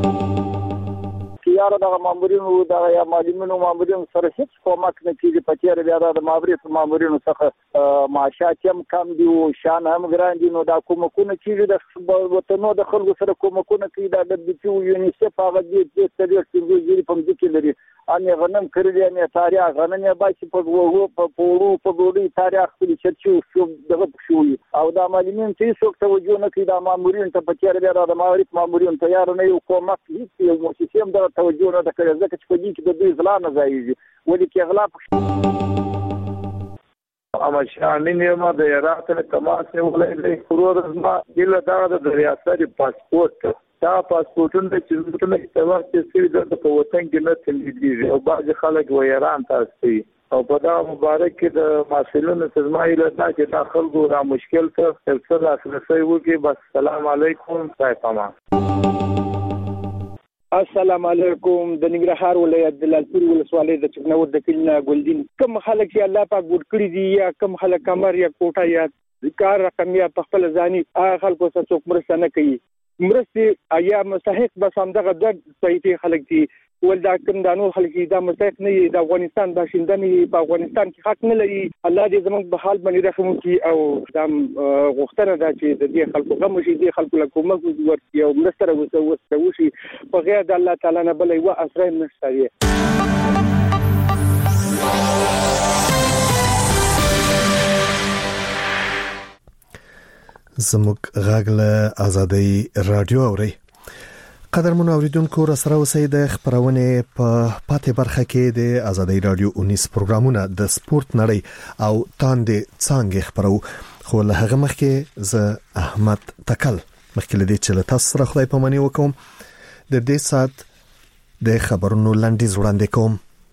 یاره دغه مامورینو دغه یا معلمینو مامورینو سره هیڅ کومک نه کیږي. په تیر بیا د مامورینو څخه معاشات هم کم دي او شان هم ګران دي، نو دا کومکونه کیږي د وطنو د خلکو سره کومکونه کوي. دا د بي یونیسف هغه دي چې تریخ څنګه په دې کې لري ان غنم کړی ان تاریخ غنم یا باسي په وګو په پورو په ګوډي تاریخ کې چې شو دغه شوی او دا معلمین چې څوک توجه نه کوي. دا مامورین ته په تیر بیا د مامورین تیار نه یو کومک هیڅ یو مؤسسه هم د توجه نه کوي، ځکه چې په دې کې د دوی ځلا نه ځایږي ولې کې اغلا اما شامل ما د عراق له تماس ولې خروج ما دله دا د ریاست پاسپورت دا پاسپورتونه چې څنګه استعمال کوي د وطن کې نه تللی او بعض خلک و ایران تاسو او په دا مبارک کې د مسؤلینو سزمایي له تا چې داخل ګو را مشکل ته تفصیل اساسي وږي. بس سلام علیکم صاحبما. السلام علیکم. د ننګرهار ولایت د لالپور ولسوالۍ د چکنور د کلینه ګلدین کوم خلک چې الله پاک ګډ کړی دي یا کوم خلک کمر یا کوټه یا کار رقم یا په خپل ځاني خلکو سره څوک مرسته نه کوي، مرستې یا مستحق بس همدغه د صحیح خلک دي ول دا کوم د نور خلک دا مستحق نه د افغانستان باشنده نه په افغانستان کې حق نه لري الله دې زموږ په حال باندې رحم وکړي او دا غوښتنه ده چې د دې خلکو غم شي د خلکو له کومه ورته یو مستر وسوي په غیر د الله تعالی نه بل یو اسره نشته. زموږ غاغله ازادي رادیو اوري قدرمن اوریدونکو را سره اوسئ د خبرونه په پاتې برخه کې د ازادي رادیو 19 پروګرامونه د سپورت نړۍ او تاندې څنګه خبرو خو له هغه مخکې ز احمد تکل مخکې لدی چې تاسو سره خدای په معنی وکوم د دې سات د خبرونو لاندې وړاندې کوم.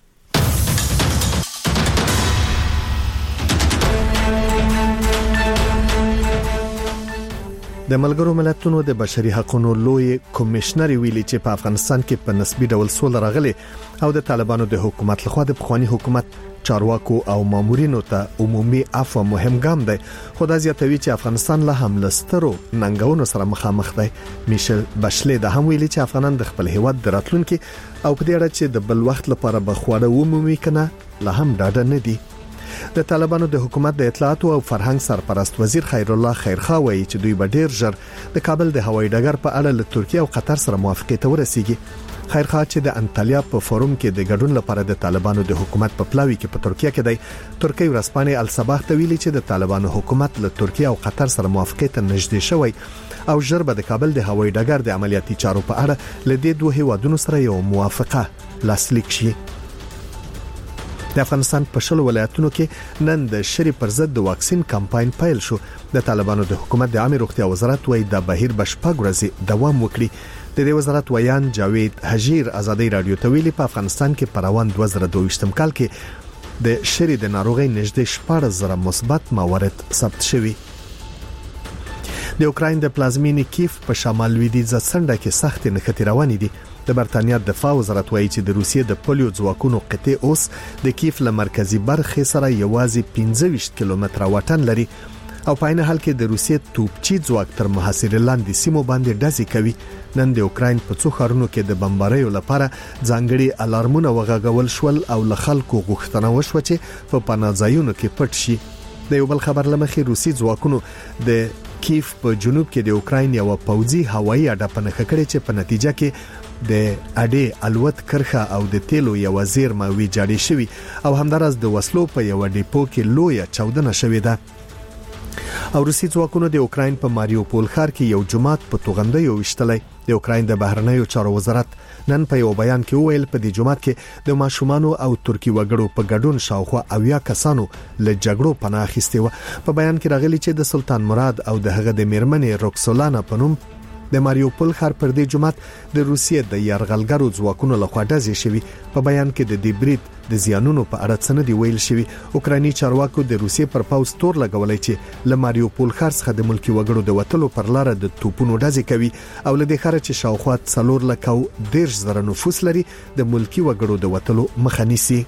د ملګرو ملتونو د بشري حقوقو لوی کمشنر ویلي چې په افغانستان کې په نسبی ډول سول راغلي او د طالبانو د حکومت لخوا د پخوانی حکومت چارواکو او مامورینو ته عمومي عفو مهم ګام دی خو دا زیاتوي چې افغانستان له حمله سترو ننګونو سره مخامخ دی. میشل بشلې د هم ویلي چې افغانان د خپل هیواد د راتلونکو او په دې اړه چې د بل وخت لپاره بخواړه ومومي کنه لا هم ډاډه نه دي. د طالبانو د حکومت د اطلاعات او فرهنګ سرپرست وزیر خیر الله خیرخوا وایي چې دوی به ډیر ژر د کابل د هوایي ډګر په اړه له ترکیه او قطر سره موافقه ته ورسیږي. خیرخوا چې د انټالیا په فورم کې د ګډون لپاره د طالبانو د حکومت په پلاوي کې په ترکیه کې دی ترکیه ورسپانې الصباح ته ویلي چې د طالبانو حکومت له ترکیه او قطر سره موافقه ته نږدې شوی او ژر به د کابل د هوایي ډګر د عملیاتي چارو په اړه له دې دوه هیوادونو سره یو موافقه لاسلیک شي. د افغانستان په شلو ولایتونو کې نن د شری پر ضد د واکسین کمپاین پیل شو. د طالبانو د حکومت د عامه روغتیا وزارت وایي د بهیر بشپږ ورځې دوام وکړي. د دې وزارت ویان جاوید حجیر ازادي رادیو ته ویلي په افغانستان کې پر روان 2022 کال کې د شری د ناروغي نږدې 14,000 مثبت موارد ثبت شوي. د اوکراین د پلازمینې کیف په شمال لویدیځ څنډه کې سخت نښتې روانې دي. د برتانیا دفاع وزارت وایي چې د روسیې د پولیو ځواکونو قطع اوس د کیف له مرکزی برخې سره یوازې 25 کیلومتره واټن لري او په عین حال کې د روسیې توپچی ځواک تر محاصره لاندې سیمو باندې ډزې کوي. نن د اوکراین په څو ښارونو کې د بمباریو لپاره ځانګړي الارمونه وغږول شول او له خلکو غوښتنه وشوه چې په پناه ځایونو کې پټ شي. د یو بل خبر لمخې روسي ځواکونو د کیف په جنوب کې د اوکراین یو پوځي هوایي اډه په نښه کړې چې په نتیجه کې د اډې الوت کرخه او د تیلو یو زیرمه ویجاړې شوې او همدارس د وسلو په یو ډیپو کې لویه چاودنه شوې ده. او روسي ځواکونو د اوکراین په ماریوپول ښار کې یو جماعت په توغندیو وشتلې. د اوکراین د بهرنیو چارو وزارت نن په یو بیان کې وویل په دې جماعت کې د ماشومان او ترکی وګړو په ګډون شاوخوا 80 کسانو له جګړو پناه اخیستي و. په بیان کې راغلي چې د سلطان مراد او د هغه د میرمنې روکسولانا په نوم د ماریوپول ښار پر دې جماعت د روسیې د یرغلګرو ځواکونو لخوا ډزې شوې. په بیان کې د دې برید د زیانونو په اړه څه نه دی ویل شوی. اوکراني چارواکو د روسیې پر پاوز تور لګولای چې له ماریوپول ښار څخه د ملکی وګړو د وټلو پر لار د توپونو ډزې کوي او له دې ښار چې شاوخوا 4,000 نفوس لري د ملکی وګړو د وټلو مخه نیسي.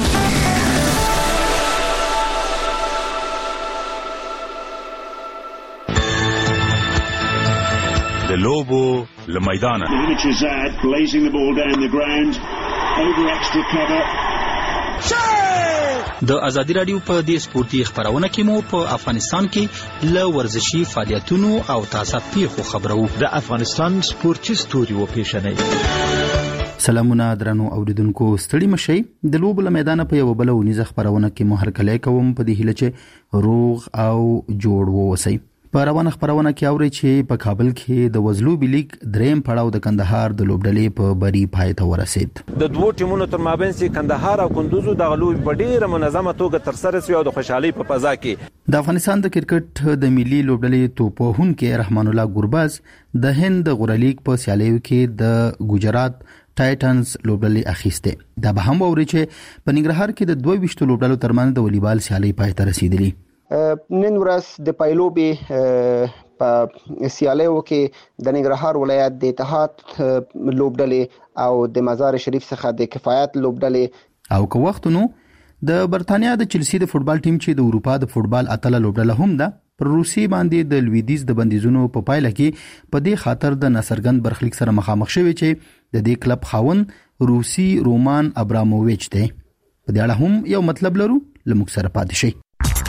د لوبو لمیدانه د ازادي رادیو په دې سپورتي خبرونه کې مو په افغانستان کې له ورزشي فعالیتونو او تازه پیښو خبرو. د افغانستان سپورتي ستوري و پیښنې. سلامونه درنو اوریدونکو، ستړي مشي. د لوبو لمیدانه په یو بل ونیزه خبرونه کې مو هرکلی کوم په دې هیله چې روغ او جوړ ووسی. په روانه خبرونه کې اوري چې په کابل کې د وزلوبي لیګ دریم پړاو د کندهار د لوبډلې په بری پای ته ورسید. د دوه ټیمونو تر مابین سي کندهار او کندوز د غلوبي په ډیره منظمه توګه تر سره شوی او د خوشحالي په فضا کې د افغانستان د کرکټ د ملي لوبډلې توپوهونکو رحمان الله ګورباز د هند غورلیګ په سیالیو کې د ګجرات ټایټنز لوبډلې اخیسته. دا به هم اوري چې په ننګرهار کې د 22 لوبډلو ترمنځ د والیبال سیالي پای ته رسیدلې. نن ورځ د پایلوبي په سیالیو کې د ننګرهار ولایت د اتحاد لوبډلې او د مزار شریف څخه د کفایت لوبډلې او که وختونو د برتانیا د چلسی د فوتبال ټیم چې د اروپا د فوتبال اتله لوبډله هم ده پر روسي باندې د لویدیز د بندیزونو په پایله کې په دې خاطر د نصرګند برخلیک سره مخامخ شوی چې د دې کلب خاون روسي رومان ابراموویچ دی. په دې اړه هم یو مطلب لرو، لموږ سره پاتې شئ.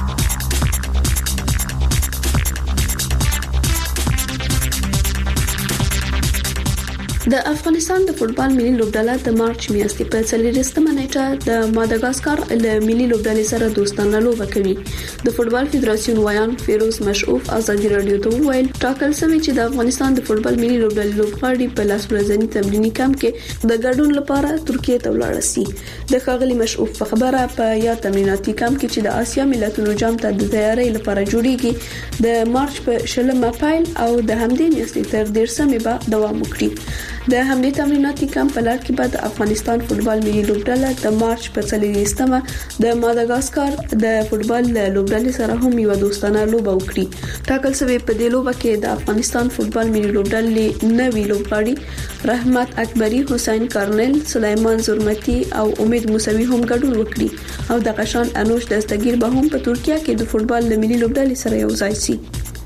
د افغانستان د فوتبال ملي لوبډله د مارچ میاشتې په 4 نیټه د ماداګاسکار له ملي لوبډلې سره دوستانه لوبه کوي. د فوتبال فدراسیون ویان فیروز مشعوف ازادي رادیو ته وویل ټاکل شوی چې د افغانستان د فوتبال ملي لوبډلې لوبغاړي په لاس ورځنی تمرینی کمپ کې د ګډون لپاره ترکیه ته ولاړ شي. د ښاغلي مشعوف په خبره په یا تمریناتي کمپ کې چې د آسیا ملتونو جام ته د تیاری لپاره جوړیږي د مارچ په 20 اپریل او د همدې میاشتې تر 13 به دوام وکړي. د همدې تمریناتي کمپ په لړ کې بعد افغانستان فوتبال ملي لوبډله د مارچ په 4 د ماداګاسکار د فوتبال لوبډلې سره هم یو دوستانه لوبه وکړي. ټاکل شوی په دې لوبه کې د افغانستان فوتبال ملي لوبډلې نوي لوبغاړي رحمت اکبری، حسین کارنل، سلیمان زرمتی او امید موسوی هم ګډون وکړي او د قشان انوش دستگیر به هم په ترکیه کې د فوتبال ملي لوبډلې سره یو ځای شي.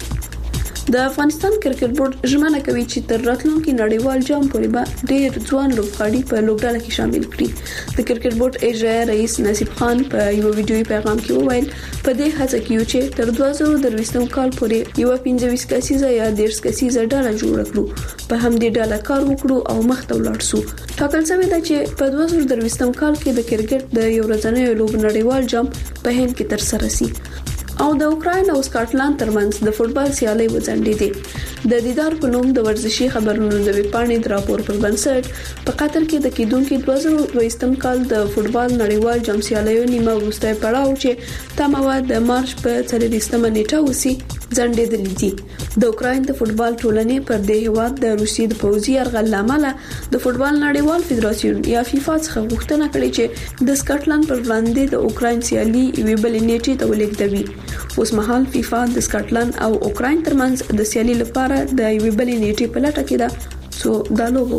د افغانستان کرکټ بورډ ژمنه کوي چې تر راتلونکي نړیوال جام پورې به ډېر ځوان لوبغاړي په لوبډله کې شامل کړي. د کرکټ بورډ اجرایي رئیس نصیب خان په یو ویډیوي پیغام کې وویل په دې هڅه کې چې تر 2023 کال پورې یو 15 کسیزه یا 10 کسیزه ډله جوړ کړو، په همدې ډله کار وکړو او مخته ولاړ شو. ټاکل شوی دی چې په 2023 کال کې د کرکټ د یو ورځنی لوب نړیوال جام په هند کې تر سره شي او د اوکراین او سکاټلند ترمنځ د فوتبال سیالي وځنډېده. د دیدار په نوم د ورزشي خبرونو د ویبپاڼې د راپور پر بنسټ په قطر کې د کیدونکو 2022 کال د فوتبال نړیوال جام سیالیو نیمه وروستی پړاو چې تمامه د مارچ په 4 نیټه وسی ځنډېدلې دي. د اوکراین د فوتبال ټولنې پر دې هیواد د روسیې د پوځي یرغل لامل د فوتبال نړیوال فدراسیون یا فیفا څخه غوښتنه کړې چې د سکاټلند پر وړاندې د اوکراین سیالي وی بل نیټه ته ولېږدوي. اوس مهال فیفا د سکاټلند او اوکراین ترمنځ د سیالي لپاره د یوې بلې نیټې په لټه کې ده څو دا لوبه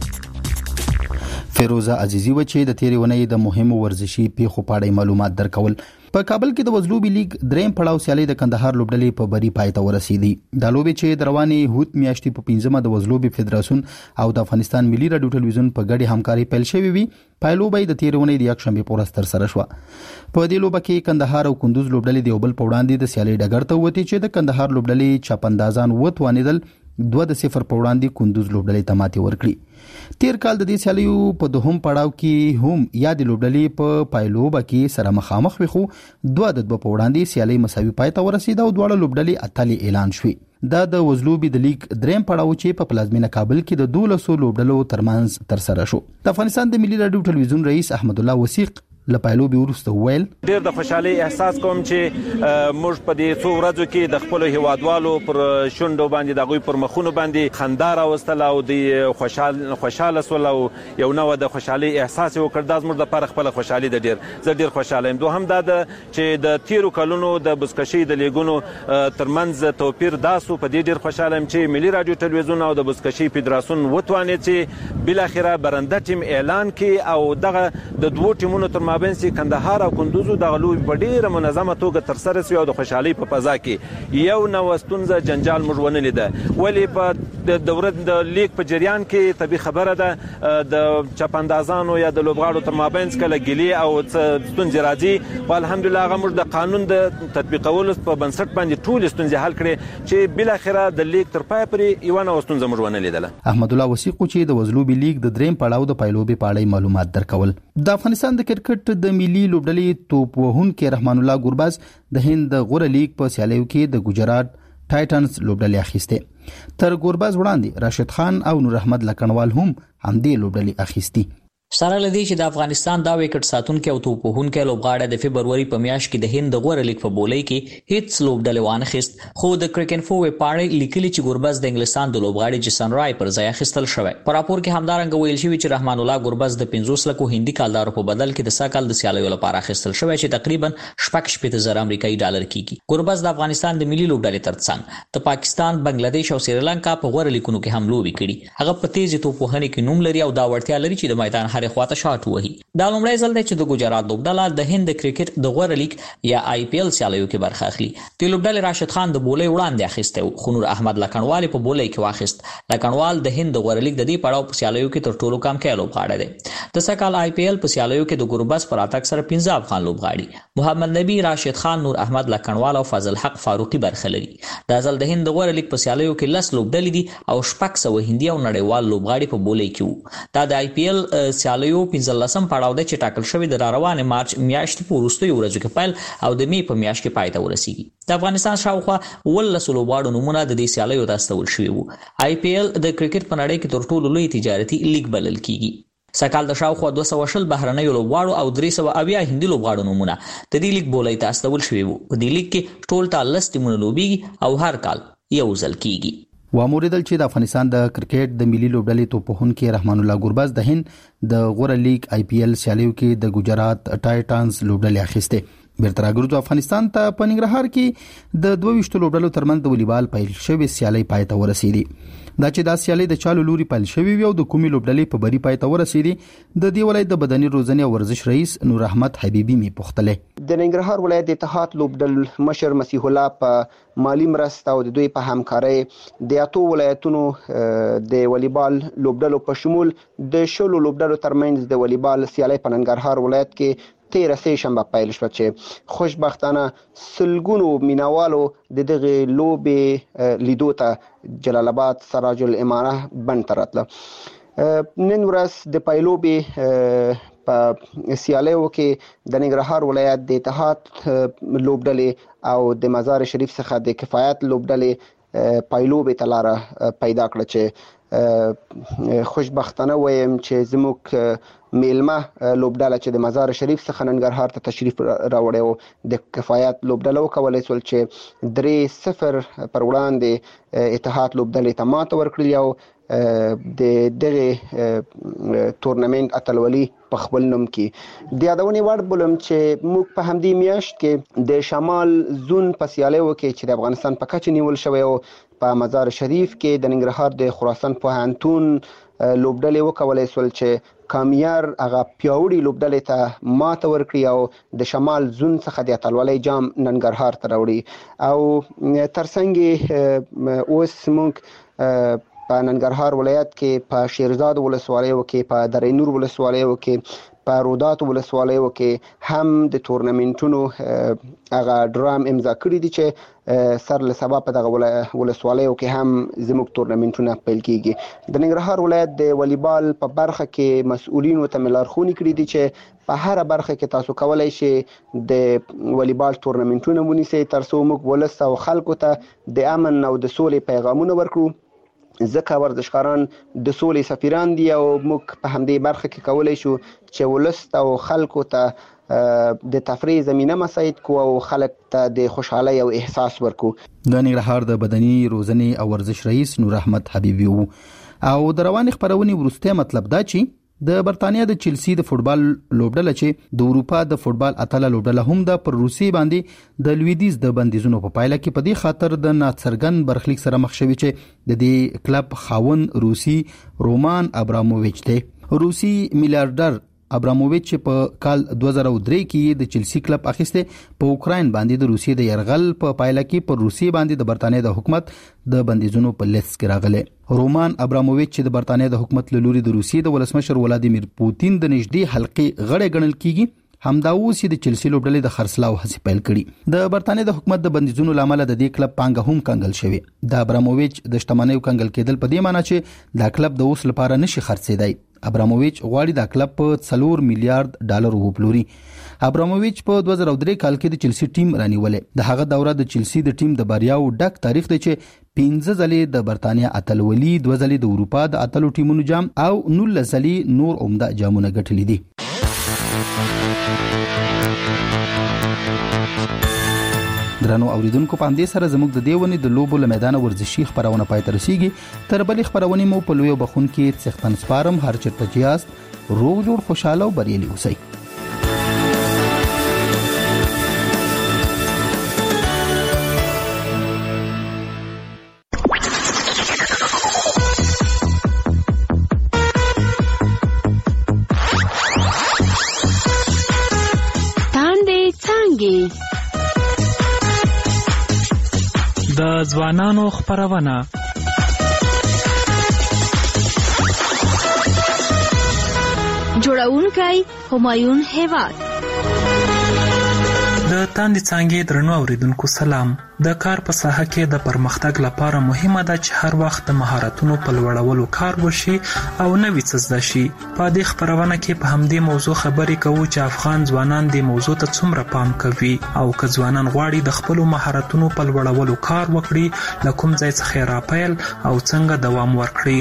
وسی. فیروزه عزیزی و چې د تیرې ونې د مهمو ورزشي پیښو په اړه معلومات درکول. په کابل کې د وزلوبي لیگ دریم پړاو سیالي د کندهار لوبډلې په بری پای ته ورسېدي. د لوبې چې د رواني هوت میاشتې په 15 د وزلوبي فدراسیون او د افغانستان ملي رادیو ټلویزیون په ګډه همکاري پیل شوې وي، پایلوبې د تیرې ونې د یک شنبه په ورځ تر سره شو. په دې لوبه کې کندهار او کندوز لوبډلې د یوبل په وړاندې د سیالي ډګر ته وته چې د کندهار لوبډلې چاپندازان وتوانیدل 2-0 په وړاندې کندوز لوبډلې ته ماتې ورکړي. تیر کال د دې سیالیو په دوهم پړاو کې هم یاد لوبډلې په پایلوبه کې سره مخامخ وي، خو 2-2 په وړاندې سیالي مساوي پای ته ورسېده او دواړه لوبډلې اتلې اعلان شوې. دا د وزلوبي د لیگ دریم پړاو چې په پلازمینه کابل کې د 12 لوبډلو ترمنځ تر سره شو. د افغانستان د ملي رادیو ټلویزیون رئیس احمد الله وثیق لپایلو به ورسته ویل ډیر د خوشحالي احساس کوم چې موږ په دې څو ورځو کې د خپل هیوادوالو پر شونډو باندې د غوي پر مخونو باندې خندا راوستل او د خوشاله سول او یو نوع د خوشحالي احساس وکړ. د زموږ د پر خپل خوشحالي د ډیر زه ډیر خوشاله یم. دوهم دا چې د تیرو کلونو د بسکشي د لیګونو ترمنځ توپیر داسو په دې ډیر خوشاله یم چې ملي رادیو ټلویزیون او د بسکشي فدراسیون وتوانید چې بل اخره برنده ټیم اعلان کړي او دغه د دوه ټیمونو تر مابین سي کندهار او کندوز د غلوب په ډیره منظمه توګه تر سره سي او د خوشحالي په فضا کې یو نو ستونزه جنجال موږ ونه لیده. ولی په د دورې د لیگ په جریان کې طبي خبره ده د چاپندازانو یا د لوبغاړو تر مابین کله ګلی او ستونزې راځي او الحمدلله هغه موږ د قانون د تطبیقولو په بنسټ باندې ټول ستونزې حل کړي چې بل اخره د لیگ تر پای پورې یو نو ستونزه موږ ونه لیدله. احمد الله وثیق چې د وزلوبي لیگ د دریم پړاو د پایلوبي په اړه معلومات درکول. د افغانستان د کرکټ د ملي لوبډلې توپ وهونکي رحمان الله ګورباز د هند د غوره لیگ په سیالیو کې د ګجرات ټایټنز لوبډلې اخیسته. تر ګورباز وړاندې راشد خان او نور احمد لکنوال هم همدې لوبډلې اخیستي. سره لدی چې د افغانستان دا وکټ ساتونکو او توپوهونکو لوبغاړي د فبرवरी په میاشت کې د هند د غوړه لیگ په بولۍ کې هیڅ لوبډلې وانه خست، خو د کرکټ فو پاړې لیکلي چې ګورباز د انګلستان د لوبغاړي جسن رای پر ځای خستل شوی. په راپور کې همدارنګه ویل شوی چې رحمان الله ګورباز د 15 لکو هندي کالدارو په بدل کې د ساکال د سیالیو لپاره خستل شوی چې تقریبا 8.8 امریکایي ډالر کیږي. ګورباز د افغانستان د ملي لوبډلې ترڅنګ د پاکستان، بنگلاديش او سریلانکا په غوړه لیګونو کې هم لوبي کړي. هغه په تیزی توپوهنه کې نوم لري او دا وړتیا لري چې د میدان هر خواته شاټ وهي. دا لومړی ځل دی چې د ګجرات لوبډله د هند کرکټ د غوړه لیگ یا IPL سیالیو کې برخه اخلي. د لوبډلې راشد خان د بولۍ وړاندې اخیسته، خو نور احمد لکنوال په بولۍ کې واخیست. لکنوال د هند د غوړه لیگ د دې پړاو په سیالیو کې تر ټولو کم کې لوبغاړی دی. د سکهال آی پی ایل په سیالیو کې د ګوربز پر اتاک سره 15 افغان لوبغاړي محمد نبی، راشد خان، نور احمد لکنوال او فضل حق فاروقي برخه لري. د ځل د هند غوړه لیګ په سیالیو کې 10 لوبډلې دي او 600 هندي او نړیوال لوبغاړي په بولې کې وو. دا د آی پی ایل سیالیو 15 پړاو د چټاکل شوی د روانه مارچ میاشتې په وروستیو ورځو کې پیل او د می په میاشت کې پای ته ورسیږي. د افغانستان شاوخوا 13 لوبغاړو نمونه د دې سیالیو راستول شوی وو. آی پی ایل د کرکټ په نړۍ کې تر ټولو لوی تجارتي لیګ بلل کیږي. سکهال د شاوخوا 200 بهرنۍ لوبغاړو او 380 هندي لوبغاړو نمونه د دې لیګ بولې ته استول شوی وو. په دې لیګ کې ټول 10 ټیمونه لوبيږي او هر کال یو ځل کیږي. واموریدل چې د افغانستان د کرکټ د ملي لوبډلې توپخونکي رحمان الله ګوربز د هند د غوړه لیګ آی پی ایل سیالیو کې د ګجرات ټایټانز لوبډلې اخیسته. بیرته راګرځو افغانستان ته. په ننګرهار کې د 22 لوبډلو ترمنځ د والیبال پیل شوی سیالي پای ته ورسېدي. دا چې د سیالي د چالو لوري پیل شوی او د کومي لوبډلې په بری پای ته ورسېدي د دې ولایت د بدني روزنې او ورزش رئیس نور احمد حبیبي می پوښتله. د ننګرهار ولایت د اتحاد لوبډل مشر مسیح الله په مالی مرسته او د دوی په همکارۍ د اتو ولایتونو د والیبال لوبډلو په شمول د شلو لوبډلو ترمنځ د والیبال سیالي په ننګرهار ولایت کې 13 شنبه پیل شو چې خوشبختانه سلګونو مینوالو د دغه لوبې لیدو ته جلال آباد سراج الاماره بند تراتله. نن ورځ د پایلوبې په سیالیو کې د ننګرهار ولایت د اتحاد لوبډلې او د مزار شریف څخه د کفایت لوبډلې پایلوبې تلاره پیدا کړ چې خوشبختانه وایم چې زموږ میلمه لوبډاله چې د مزار شریف څخه ننګرهار ته تشریف راوړی او د کفایت لوبډاله وکولای شول چې 3-0 پر وړاندې اتحاد لوبډلې ته ماته ورکړي او د دغه تورنمنت اتلولي په خپل نوم کې د یادونې وړ بولم چې موږ په همدې میاشت کې د شمال زون په سیالیو کې چې د افغانستان په کچه نیول شوی او په مزار شریف کې د ننګرهار د خراسان پوهنتون لوبډلې وکولای شول چې کامیار هغه پیاوړي لوبډلې ته ماته ورکړي او د شمال زون څخه د اتلولۍ جام ننګرهار ته راوړي. او ترڅنګ اوس موږ په ننګرهار ولایت کې په شیرزاد ولسوالیو کې په درې نور ولسوالیو کې په رودات ولسوالیو کې هم د تورنمنټونو هغه ډرام امضا کړی دي چې سر له سبا په دغه ولسوالیو کې هم زموږ تورنمنټونه پیل کیږي. د ننګرهار ولایت د والیبال په برخه کې مسؤلینو ته ملارښوونې کړې دي چې په هر برخه کې تاسو کولای شئ د والیبال تورنمنټونه ونیسئ ترڅو موږ ولس او خلکو ته د امن او د سولې پیغامونه ورکړو. ځکه ورزشکاران د سولې سفیران دي او موږ په همدې برخه کې کولای شو چې ولس او خلکو ته د تفریح زمينه مساعد کو او خلک ته د خوشحالي او احساس ورکو. د ننګرهار د بدني روزنې او ورزش رئیس نور احمد حبیبي او د رواني خبرونې ورسته مطلب دا چې د برتانیا د چلسی د فوتبال لوبډله چې د اروپا د فوتبال اتله لوبډله هم د پر روسي باندې د لویدیز د بندیزونو په پایله کې په دې خاطر د ناڅرګن برخلیک سره مخ شوی چې د دې کلب خاون روسي رومان ابراموویچ دی. روسي میلیارډر ابراموویچ په کال 2003 کې د چلسی کلب اخیسته په اوکراین باندې د روسي د يرغل په پایله کې پر روسي باندې د برتانیا د حکومت د بندیزونو په لیست کې راغله. رومان ابراموویچ چې د برتانیا د حکومت له لوري د روسي د ولسمشر ولادیمیر پوتین د نږدې حلقې غړی ګڼل کیږي. همدا اوس د چلسی لوبډلې د خرڅلاو هڅې پیل کړي. د برتانیا د حکومت د بندیزونو لامل د دې کلب پانګه هم کنګل شوی. د ابراموویچ د شتمنیو کنګل کېدل په دې معنی چې دا کلب د اوس لپاره نشي خرڅېدای. ابراموویچ غواړي دا کلب په 4 میلیارډ ډالر وپلوري. ابراموویچ په 2003 کال کې د چلسی ټیم رانیولې. د هغه دوره د چلسی د ټیم د بریاو ډک تاریخ دی چې 15 ځلې د برتانیا اتلولي، 2 ځلې د اروپا د اتلو ټیمونو جام او 19 ځلې نور عمده جامونه ګټلي دي. درنو اوریدونکو په همدې سره زموږ د دیونی د لوبو له میدان ورزشي خبرونه پای ته رسیږي. تر بلې خبرونه مو په لوی بخون کې څښتن سپارم. هر چیرته چې یاست روغ جوړ خوشاله او بریالي اوسئ. د ځوانانو خبرونه جوړونکی همایون هیواد. د تاندې څانګې درنو اوریدونکو سلام. د کار په ساحه کې د پرمختګ لپاره مهمه ده چې هر وخت د مهارتونو په لوړولو کار وشي او نوي څه زده شي. په دې خبرونه کې په همدې موضوع خبرې کوو چې افغان ځوانان دې موضوع ته څومره پام کوي او که ځوانان غواړي د خپلو مهارتونو په لوړولو کار وکړي، له کوم ځای څخه راپیل او څنګه دوام ورکړي.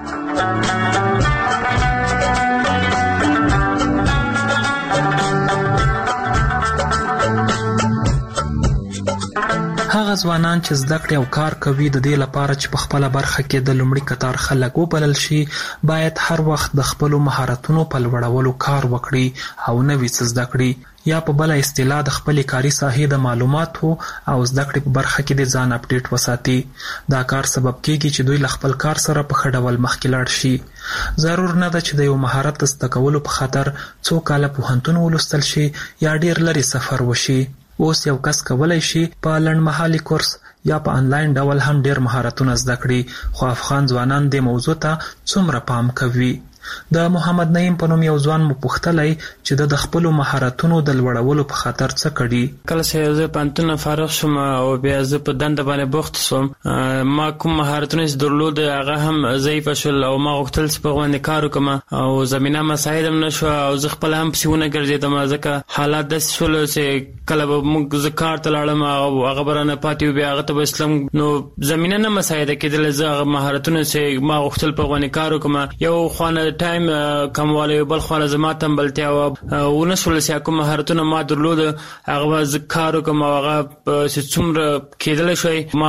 هغه ځوانان چې زده کړې او کار کوي د دې لپاره چې په خپله برخه کې د لومړي کتار خلک وبلل شي، باید هر وخت د خپلو مهارتونو په لوړولو کار وکړي او نوي څه زده کړي، یا په بله اصطلاح د خپلې کاري ساحې د معلوماتو او زده کړې په برخه کې د ځان اپډیټ وساتي. دا کار سبب کیږي چې دوی له خپل کار سره په ښه ډول مخکې لاړ شي. ضرور نه ده چې د یو مهارت د زده کولو په خاطر څو کاله پوهنتون ولوستل شي یا ډیر لرې سفر وشي. اوس یو کس کولی شي په لنډمهالي کورس یا په انلاین ډول هم ډیر مهارتونه زده کړي، خو افغان ځوانان دې موضوع ته څومره پام کوي؟ د محمد نعیم په نوم یو ځوان مو پوښتلی چې د خپلو مهارتونو د لوړولو په خاطر څه کړي. کله چې زه پوهنتون نه فارغ شوم او بیا زه په دنده باندې بوخت شوم، ما کوم مهارتونه چې درلود هغه هم ضعیفه شول او ما غوښتل چې په باندې کار وکړم او زمینه مساعد هم نه شوه او زه خپله هم پسې ونه ګرځېدم، ځکه حالات داسې شول چې کله به موږ زه کار ته لاړم او هغه به رانه پاتې و، بیا هغه ته به اسلم، نو زمینه نه مساعده کېدله. زه هغه مهارتونه چې ما غوښتل په باندې کار وکړم، یو خوانه ټایم کموالی، بل خواله زما تنبلتیا ونه شوله چې کوم مهارتونه ما درلود هغه به زه کار وکړم او هغه چې څومره کېدلی شوی ما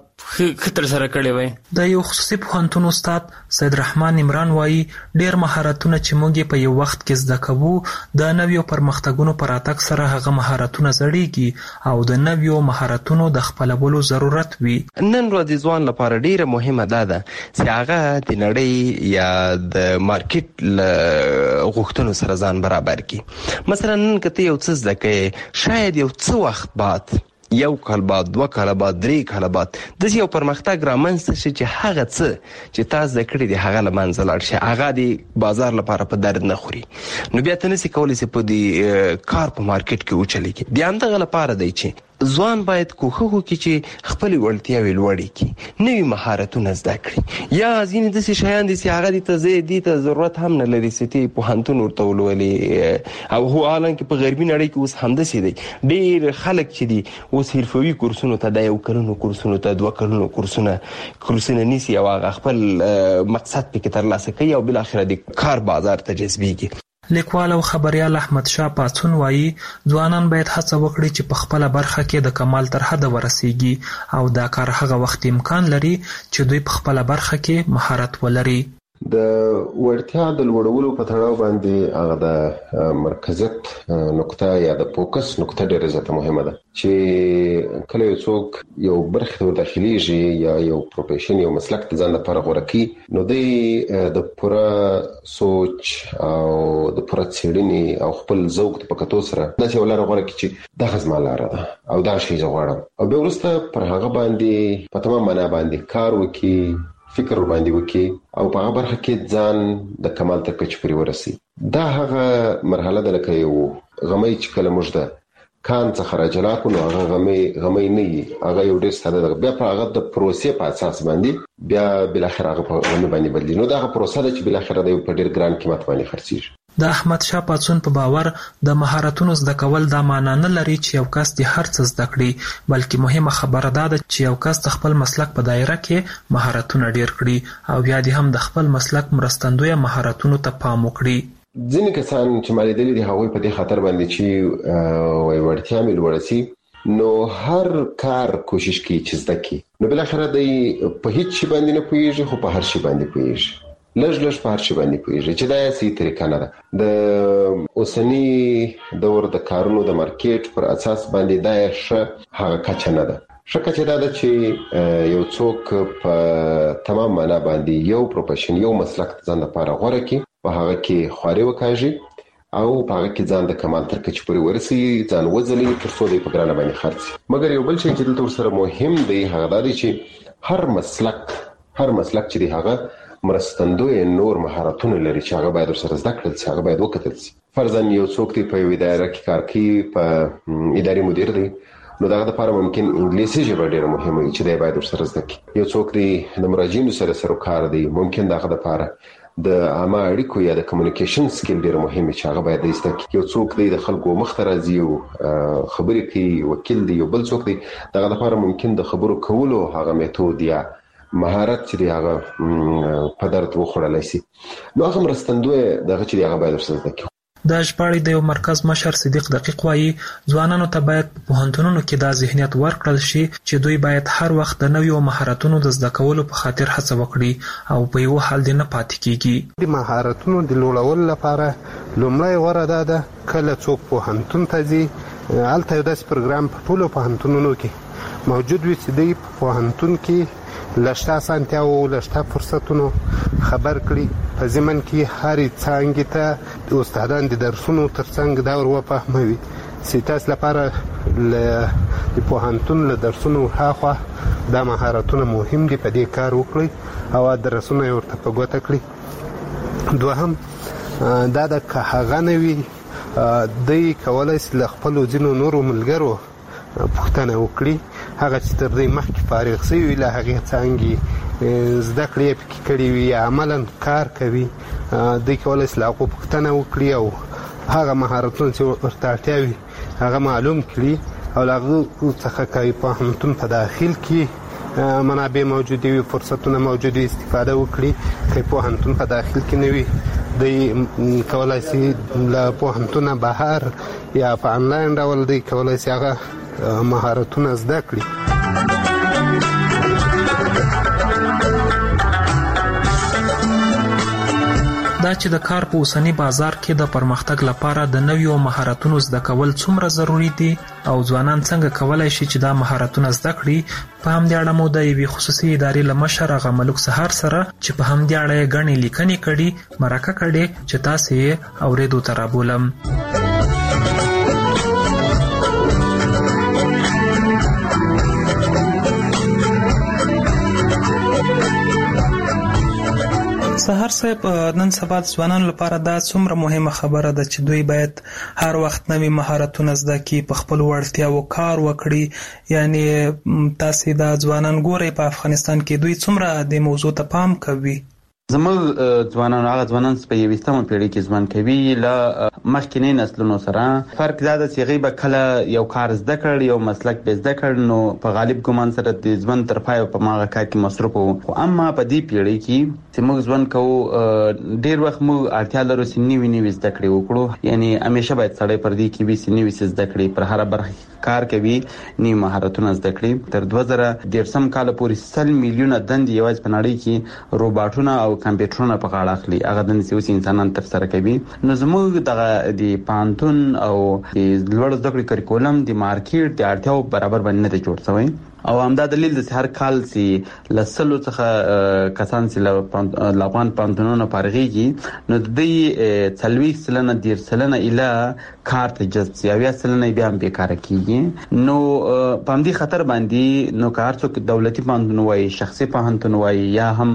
خطر سره کړی وای. د یو خصوصي پوهنتون استاد سید رحمان عمران وایي ډیر مهارتونه چې موږ په یو وخت کې زده کوو د نویو پرمختګونو پر راتګ سره هغه مهارتونه زړیږي او د نویو مهارتونو د خپلولو ضرورت وي. نن ورځ ځوان لپاره ډیره مهمه ده چې هغه د نړۍ یا د مارکیټ غوښتنو سره ځان برابر کړي. مثلا نن کته یو څه زده کوي، شاید یو څه وخت بعد، یو کال بعد، 2 کال بعد، 3 کال بعد د یو پرمختګ رامنځته شي چې هغه څه چې تاسو زده کړی دی هغه له منځه لاړ شي، هغه د بازار لپاره په درد نه خوري، نو بیا ته نشي کولی چې په دې کار په مارکیټ کې وچلېږي. بیا همدغه لپاره دی چې ځوان باید کوښښ وکړي چې خپلې وړتیاوې لوړې کړي، نوي مهارتونه زده کړي، یا ځینې داسې شیان دي چې هغه دې ته ضرورت هم نه لري چې ته پوهنتون ورته ولولې، او هو حالانکه په غربي نړۍ کې اوس همداسې دی. ډېر خلک چې دي اوس حرفوي کورسونو ته، د 1 کلونو کورسونو ته، 2 کلونو کورسونه نیسي او هغه خپل مقصد پکې ترلاسه کوي او بالاخره د کار بازار ته جذبېږي. لیکوال او خبریال احمد شاه پاڅون وایي ځوانان باید هڅه وکړي چې په خپله برخه کې د کمال تر حده ورسیږي او دا کار هغه وخت امکان لري چې دوی په خپله برخه کې مهارت ولري. د وړتیا د لوړولو په تړاو باندې هغه د مرکزیت نقطه یا د فوکس نقطه ډېره زیاته مهمه ده چې کله یو څوک یو برخه ته داخليږي یا یو پروفیشن یو مسلک ته ځان لپاره غوړه کوي، نو د پوره سوچ او د پوره څېړنې او خپل ذوق په کتو سره داسې ولر غوړه کوي چې دا غزما لاره ده او دا شی زه غواړم، او به ورسته پر هغه باندې په تمام معنا باندې کار وکړي، فکر باندې وکړي او په هغه برخه کې ځان د کمال تر کچې پورې ورسي. دا هغه مرحله ده لکه یو غمی چې کله موږ د کان څخه راجلا کو، نو هغه غمی نه وي، هغه یو ډېر ساده ده، بیا په هغه د پروسې په اساس باندې بیا بالاخره هغه په غمی باندې بدلی، نو دا هغه پروسه ده چې بالاخره د په ډېر ګران قیمت باندې خرڅیږي. د احمد شاه پاڅون په باور د مهارتونو زده کول دا معنا نه لري چې یو کس د هر څه زده کړي، بلکې مهمه خبره ده چې یو کس د خپل مسلک په دایره کې مهارتونه ډیر کړي او بیا د هم د خپل مسلک مرستندوی مهارتونو ته پام وکړي. ځینې کسان چې مالیدلې دي هغوی په دې خاطر باندې چې وای وړتیا مې لوړه سي، نو هر کار کوشش کوي چې زده کړي، نو بالاخره دی په هیڅ شي باندې نه پوهیږي خو په هر شي باندې پوهیږي، لږ په هر شي باندې پوهیږي چې دا یې صحیح طریقه نه ده. د اوسني دور د کارونو د مارکیټ پر اساس باندې دا یې ښه هغه کچه نه ده. ښه کچه دا ده چې یو څوک په تمام معنا باندې یو پروفیشن یو مسلک ځان لپاره غوره کړي، په هغه کې خواري وکاږي او په هغه کې ځان د کمال تر کچې پورې ورسي، ځان وځلي تر څو د په ګرانه باندې خرڅي. مګر یو بل شی چې دلته ورسره مهم دی هغه دا دی چې هر مسلک چې دی هغه مرستندوی نور مهارتونه لري چې هغه باید سره زده کړل شي، هغه باید وکتل شي. فرضاً یو څوک دی په اداره کې کار کوي، په اداري مدیر دی، نو دغه لپاره ممکن انګلیسي ژبه ډیره مهمه وي چې دی باید سره زده کړي. یو څوک دی د مراجعینو سره کار دی، ممکن دغه لپاره د عامه اړیکو یا د کمیونیکیشن سکیل ډیره مهمه چې هغه باید زده کړي. یو څوک دی د خلکو مخ ته راځي او خبرې کوي، وکیل دی، یو بل څوک دی دغه لپاره ممکن د خبرو کولو هغه میتود یا مهارت چې هغه په درد وخوړلای شي. نو هغه مرستندوی دغه چې هغه باید سره زده کړي. د ژباړې د یو مرکز مشر صدیق دقیق وایي ځوانانو ته باید په پوهنتونونو کې دا ذهنیت ورکړل شي چې دوی باید هر وخت د نویو مهارتونو د زده کولو په خاطر هڅه وکړي او په یو حال دې نه پاتې کیږي. د مهارتونو د لوړولو لپاره لومړی غوره ده کله څوک پوهنتون ته ځي، هلته یو داسې پروګرام په ټولو پوهنتونونو کې موجود وي چې دوی په پوهنتون کې لشته اسانتیاو لشته فرصتونو خبر کړي، په ضمن کې هرې څانګې ته د استادان د درسونو ترڅنګ دا ور وفهموي چې تاسو لپاره د پوهنتون له درسونو هاخوا دا مهارتونه مهم دي، په دې کار وکړي او درسونه ورته په ګوته کړي. دوهم دا د که هغه نه وي دوی کولی شي له خپلو ځینو نورو ملګرو پوښتنه وکړي، هغه چې تر دې مخکې فارغ شوي له هغې څانګې زده کړې یې پکې کړې وي یا عملا کار کوي، دوی کولی شي له هغو پوښتنه وکړي او هغه مهارتونه چې ورته اړتیا وي هغه معلوم کړي او له هغو څخه که پوهنتون په داخل کې منابع موجودې وي، فرصتونه موجود وي، استفاده وکړي. که پوهنتون په داخل کې نه وي دوی کولی شي له پوهنتونه بهر یا په انلاین ډول دوی کولی شي هغه مهارتونه زده کړي. دا چې د کار په اوسنی بازار کې د پرمختګ لپاره د نویو مهارتونو زده کول څومره ضروری دي او ځوانان څنګه کولای شي چې دا مهارتونه زده کړي، په همدې اړه مو د یوې خصوصي ادارې له مشر هغه ملک سهار سره چې په همدې اړه یې ګڼې لیکنې کړي مرکه کړې چې تاسې یې اورېدو ته رابولم. سهار صاحب، نن سبا ځوانانو لپاره دا څومره مهمه خبره ده چې دوی باید هر وخت نوي مهارتونه زده کړي، په خپلو وړتیاوو کار وکړي. یعنی تاسې دا ځوانان ګورئ په افغانستان کې دوی څومره د موضوع ته پام کوي؟ زموږ ځوانان هغه ځوانان چې په 21مه پیړۍ کې ژوند کوي له مخکینی نسلونو سره فرق دا ده چې هغوی به کله یو کار زده کړ، یو مسلک به زده کړ، نو په غالب ګمان سره د ژوند تر پایه په هغه کار کې مصروف وو. خو اما په دې پیړۍ کې چې موږ ژوند کوو ډېر وخت موږ اړتیا لرو چې نوي زده کړې وکړو. یعنی همیشه باید سړی پر دې کې وي چې نوي څه زده کړي، پر هره برخه کار کوي، نوي مهارتونه زده کړي. تر 2013 کال پورې 100 میلیونه دندې یوازې په نړۍ کې روباټونه او کمپیوټرونه په غاړه اخلي، هغه دندې چې اوس انسانان ترسره کوي. نو زموږ د پوهنتون او د لوړ زده کړې کریکولم د مارکیټ د اړتیاو برابر باندې نه دی جوړ شوی او همدا دلیل د هر کال چې له 100 څخه کسان چې له افغان پوهنتونونو فارغېږي نو د دوی 40% 10% اله کار ته جذب شي، 70% بیا هم بیکاره کېږي. نو په همدې خطر باندې نو که هر څوک دولتي پوهنتون وایي، شخصي پوهنتون وایي یا هم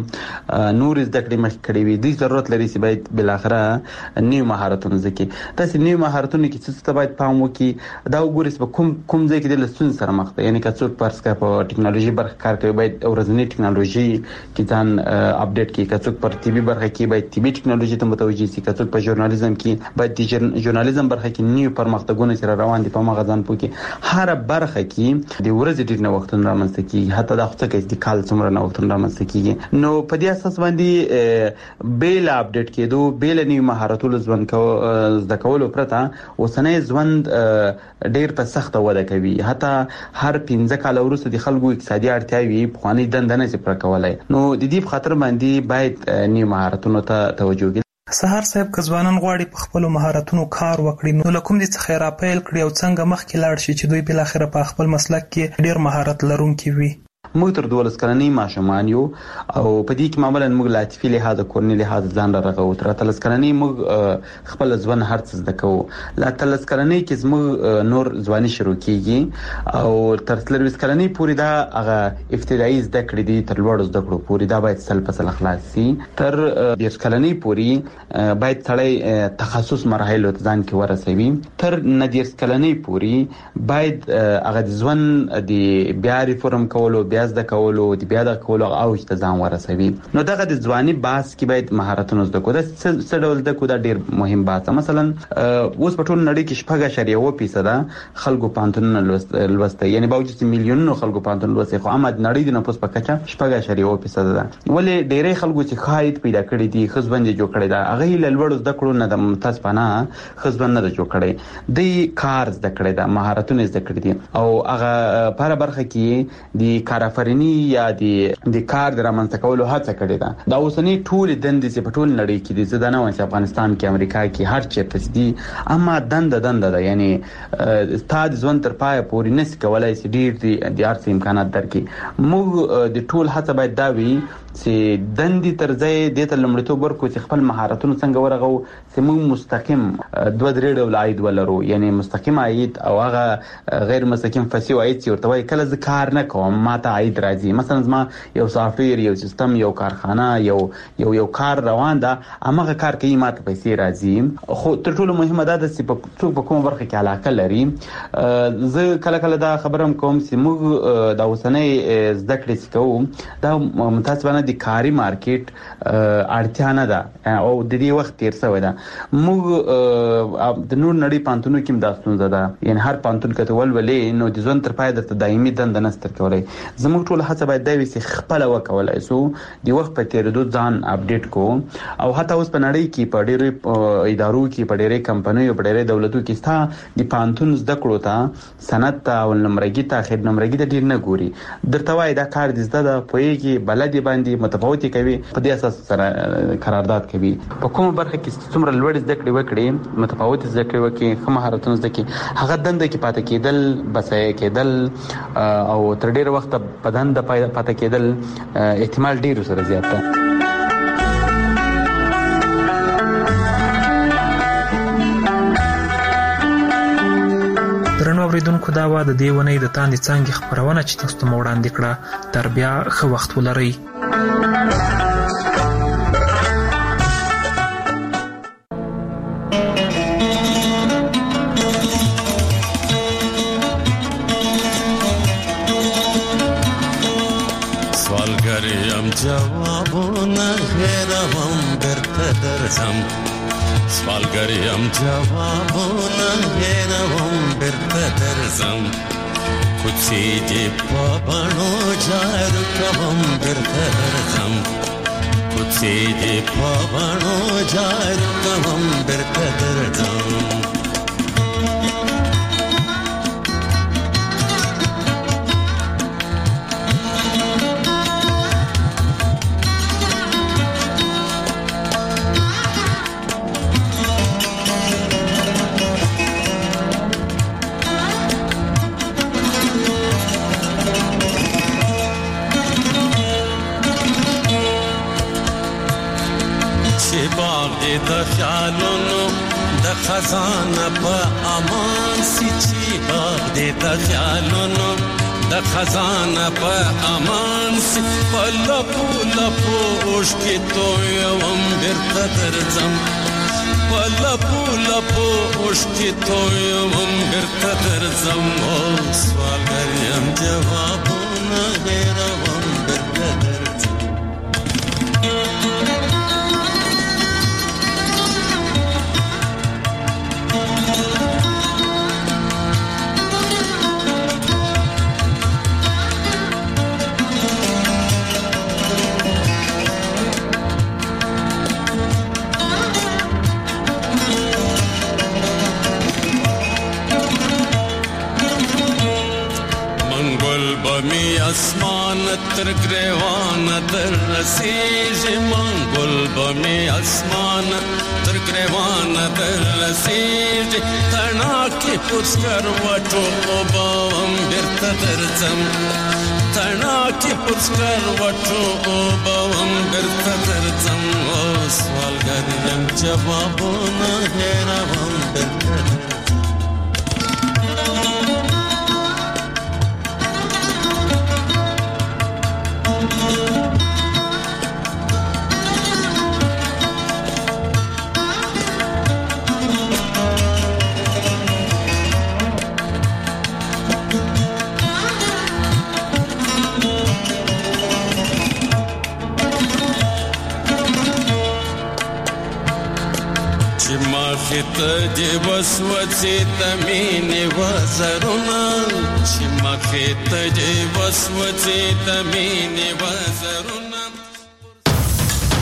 نور زده کړې مخکې کړې وي، دوی ضرورت لري چې باید بالاخره نوي مهارتونه زده کړي. داسې نوي مهارتونه کې څه ته باید پام وکړي، دا وګورئ چې په کوم ځای کې د ستونزې سره مخ دی. یعنی که څوک فرض کړه په ټکنالوژي برخه کار کوي باید ورځنی ټکنالوژي کې ځان اپډیټ کړي، که څوک پر طبي برخه کې باید طبي ټکنالوژي ته متوجه شي، که څوک په ژورنالیزم کې باید د ژورنالیزم برخه کې نوي پرمختګونه چې روان دي په هغه ځان پوه کړي. هر برخه کې د ورځې ډېر نوښتونه رامنځته کېږي، حتی دا خو څه کوي د کال څومره نوښتونه رامنځته کېږي. نو په دې اساس باندې بیل اپډیټ کېدو، بیل نوي مهارتونو زده کولو پرته اوسنی ژوند ډېر په سخته وده کوي. حتی هر 15 کال وروسته د خلکو اقتصادي اړتیاوې پخوانۍ دنده نه شي پوره کولی. نو د دې په خاطر باندې باید نوي مهارتونو ته توجه وکړي. سهار صاحب، که ځوانان غواړي په خپلو مهارتونو کار وکړي نو له کوم دې څخه یې راپیل کړي او څنګه مخکې لاړ شي چې دوی بالاخره په خپل مسلک کې ډېر مهارت لرونکي وي؟ موږ تر 12 کلنۍ ماشومان یو او په دې کې معمولا موږ لاتفي لحاظ کورنی لحاظ ځان رغو. تر 13 کلنۍ موږ خپل ځوان هرڅ زده کوو. لا 13 کلنۍ کې موږ نور ځواني شروع کیږي او تر 13 کلنۍ پورې دا هغه ابتدایي زده کړې دي تر لوړ زده کړو پورې دا باید سل په سل خلاص شي. تر 10 کلنۍ پورې باید سړی تخصص مراحل ته ځان کې ورسوي. تر 19 کلنۍ پورې باید هغه ځوان د بیا ریفورم کولو بیا زده کولو د بیا د کولو او چې ځان ورسوي. نو دغه د ځواني باس کې باید مهارتونه زده کو. دا څه ډول زده کو دا ډیر مهم باس. مثلا اوس په ټول نړۍ کې 4.1% خلکو پانتون لوسته یعنی باوجود میلیونونو خلکو پانتون لوسته خو امد نړۍ د نفوس په کچه 4.1% ده. ولې ډیرې خلکو چې خاید پیدا کړی دي خزبند جوړ کړی دا هغه له لوړ زده کړو نه د متاسفانه خزبند نه جوړ کړی دی کار زده کړی دا مهارتونه زده کړی دي او هغه پر برخه کې د کارآفرینی یا د کار د رامنځته کولو هڅه کړې ده. دا اوسنی ټول دندې چې په ټول نړۍ کې دي زده نه وایم چې افغانستان کې امریکا کې هر چیرته دي اما دند ده یعنی استاد ځوان تر پای پورې نس کولای شي ډیر د ارث امکانات درکې. موږ د ټول هڅه باید دا وي چې دندې تر ځای د ته لمړیتوب ورکو چې خپل مهارتونه څنګه ورغو چې موږ مستقیم 2-3 ډول عاید ولرو یعنی مستقیم عاید او هغه غیر مستقیم فسیو عاید چې ورته وایي کله ز کار نه کوم ماته عاید راځي. مثلا زما یو سافټویر یو سیستم یو کارخانه یو کار روان ده هغه کار کوي ماته پیسې راځي. خو تر ټولو مهمه ده چې څوک په کومه برخه کې علاقه لري. زه کله دا خبرم کوم چې موږ د اوسنۍ زده کړې کوو دا متاسفانه د کاري مارکیټ اړتیا نه ده او د دې وخت تیر شوی ده. موږ د نور نړۍ پانتونو کې مداستون زده یعنی هر پانتون کته ولولې نو د ځون تر پای د دایمي دند نستر کولای. زموږ ټول هڅه باید دا وي چې خپل وکولای سو د وخت په تیریدو ځان اپډیټ کو او حتی اوس په نړۍ کې په ډېرو ادارو کې په ډېرې کمپنیو په ډېرې دولتو کې ستا د پانتون زده کړو ته سند ته او نمرګي ته خیر نمرګي ته ډیر نه ګوري درته وای دا کار د زده د پویږي بلدي باندې متفاوتي کوي په دې اساس سره قرارداد کوي. په کومه برخه کې څومره لوړ زده کړې وکړي متفاوتي زده کړې وکړي خو مهارتونه زده کړي هغه دنده کې پاتې کېدل بسای کېدل او تر ډیر وخت په دنده پاتې کېدل احتمال ډیر سره زیات ده. درنو اوریدونکو دا و د دې ونې د تاندې څانګې خپرونه چې تاسو ته وړاندې کړه. تر بیا ښه وخت ولرئ. جوابونه هېروم درته درځم سوالګریم جوابونه هېروم درته درځم کوڅې دې په بڼو جارو کوم درته درځم کوڅې دې په بڼو جارو کوم درته درځم. د خیالونو د خزانه په امان سي چې باغ دې د خیالونو د خزانه په امان سي په لپو لپو اوښکې تویوم بیرته درځم په لپو لپو اوښکې تویوم بیرته درځم. او سوالګر یم جوابونه هېروم بیرته درځم. اسمان تر گریوان در رسیږي منګل بمې اسمان تر ګریوان درلسیږي تڼاک کې پر سکروټو اوبم بیرته درځم تڼاک کې پر سکروټو اوبم بیرته درځم سوالګر یم جوابونه هېروم بیرته ته وسوسې تمینې وزرونه چې مخې ته وسوسې تمینې وزرونه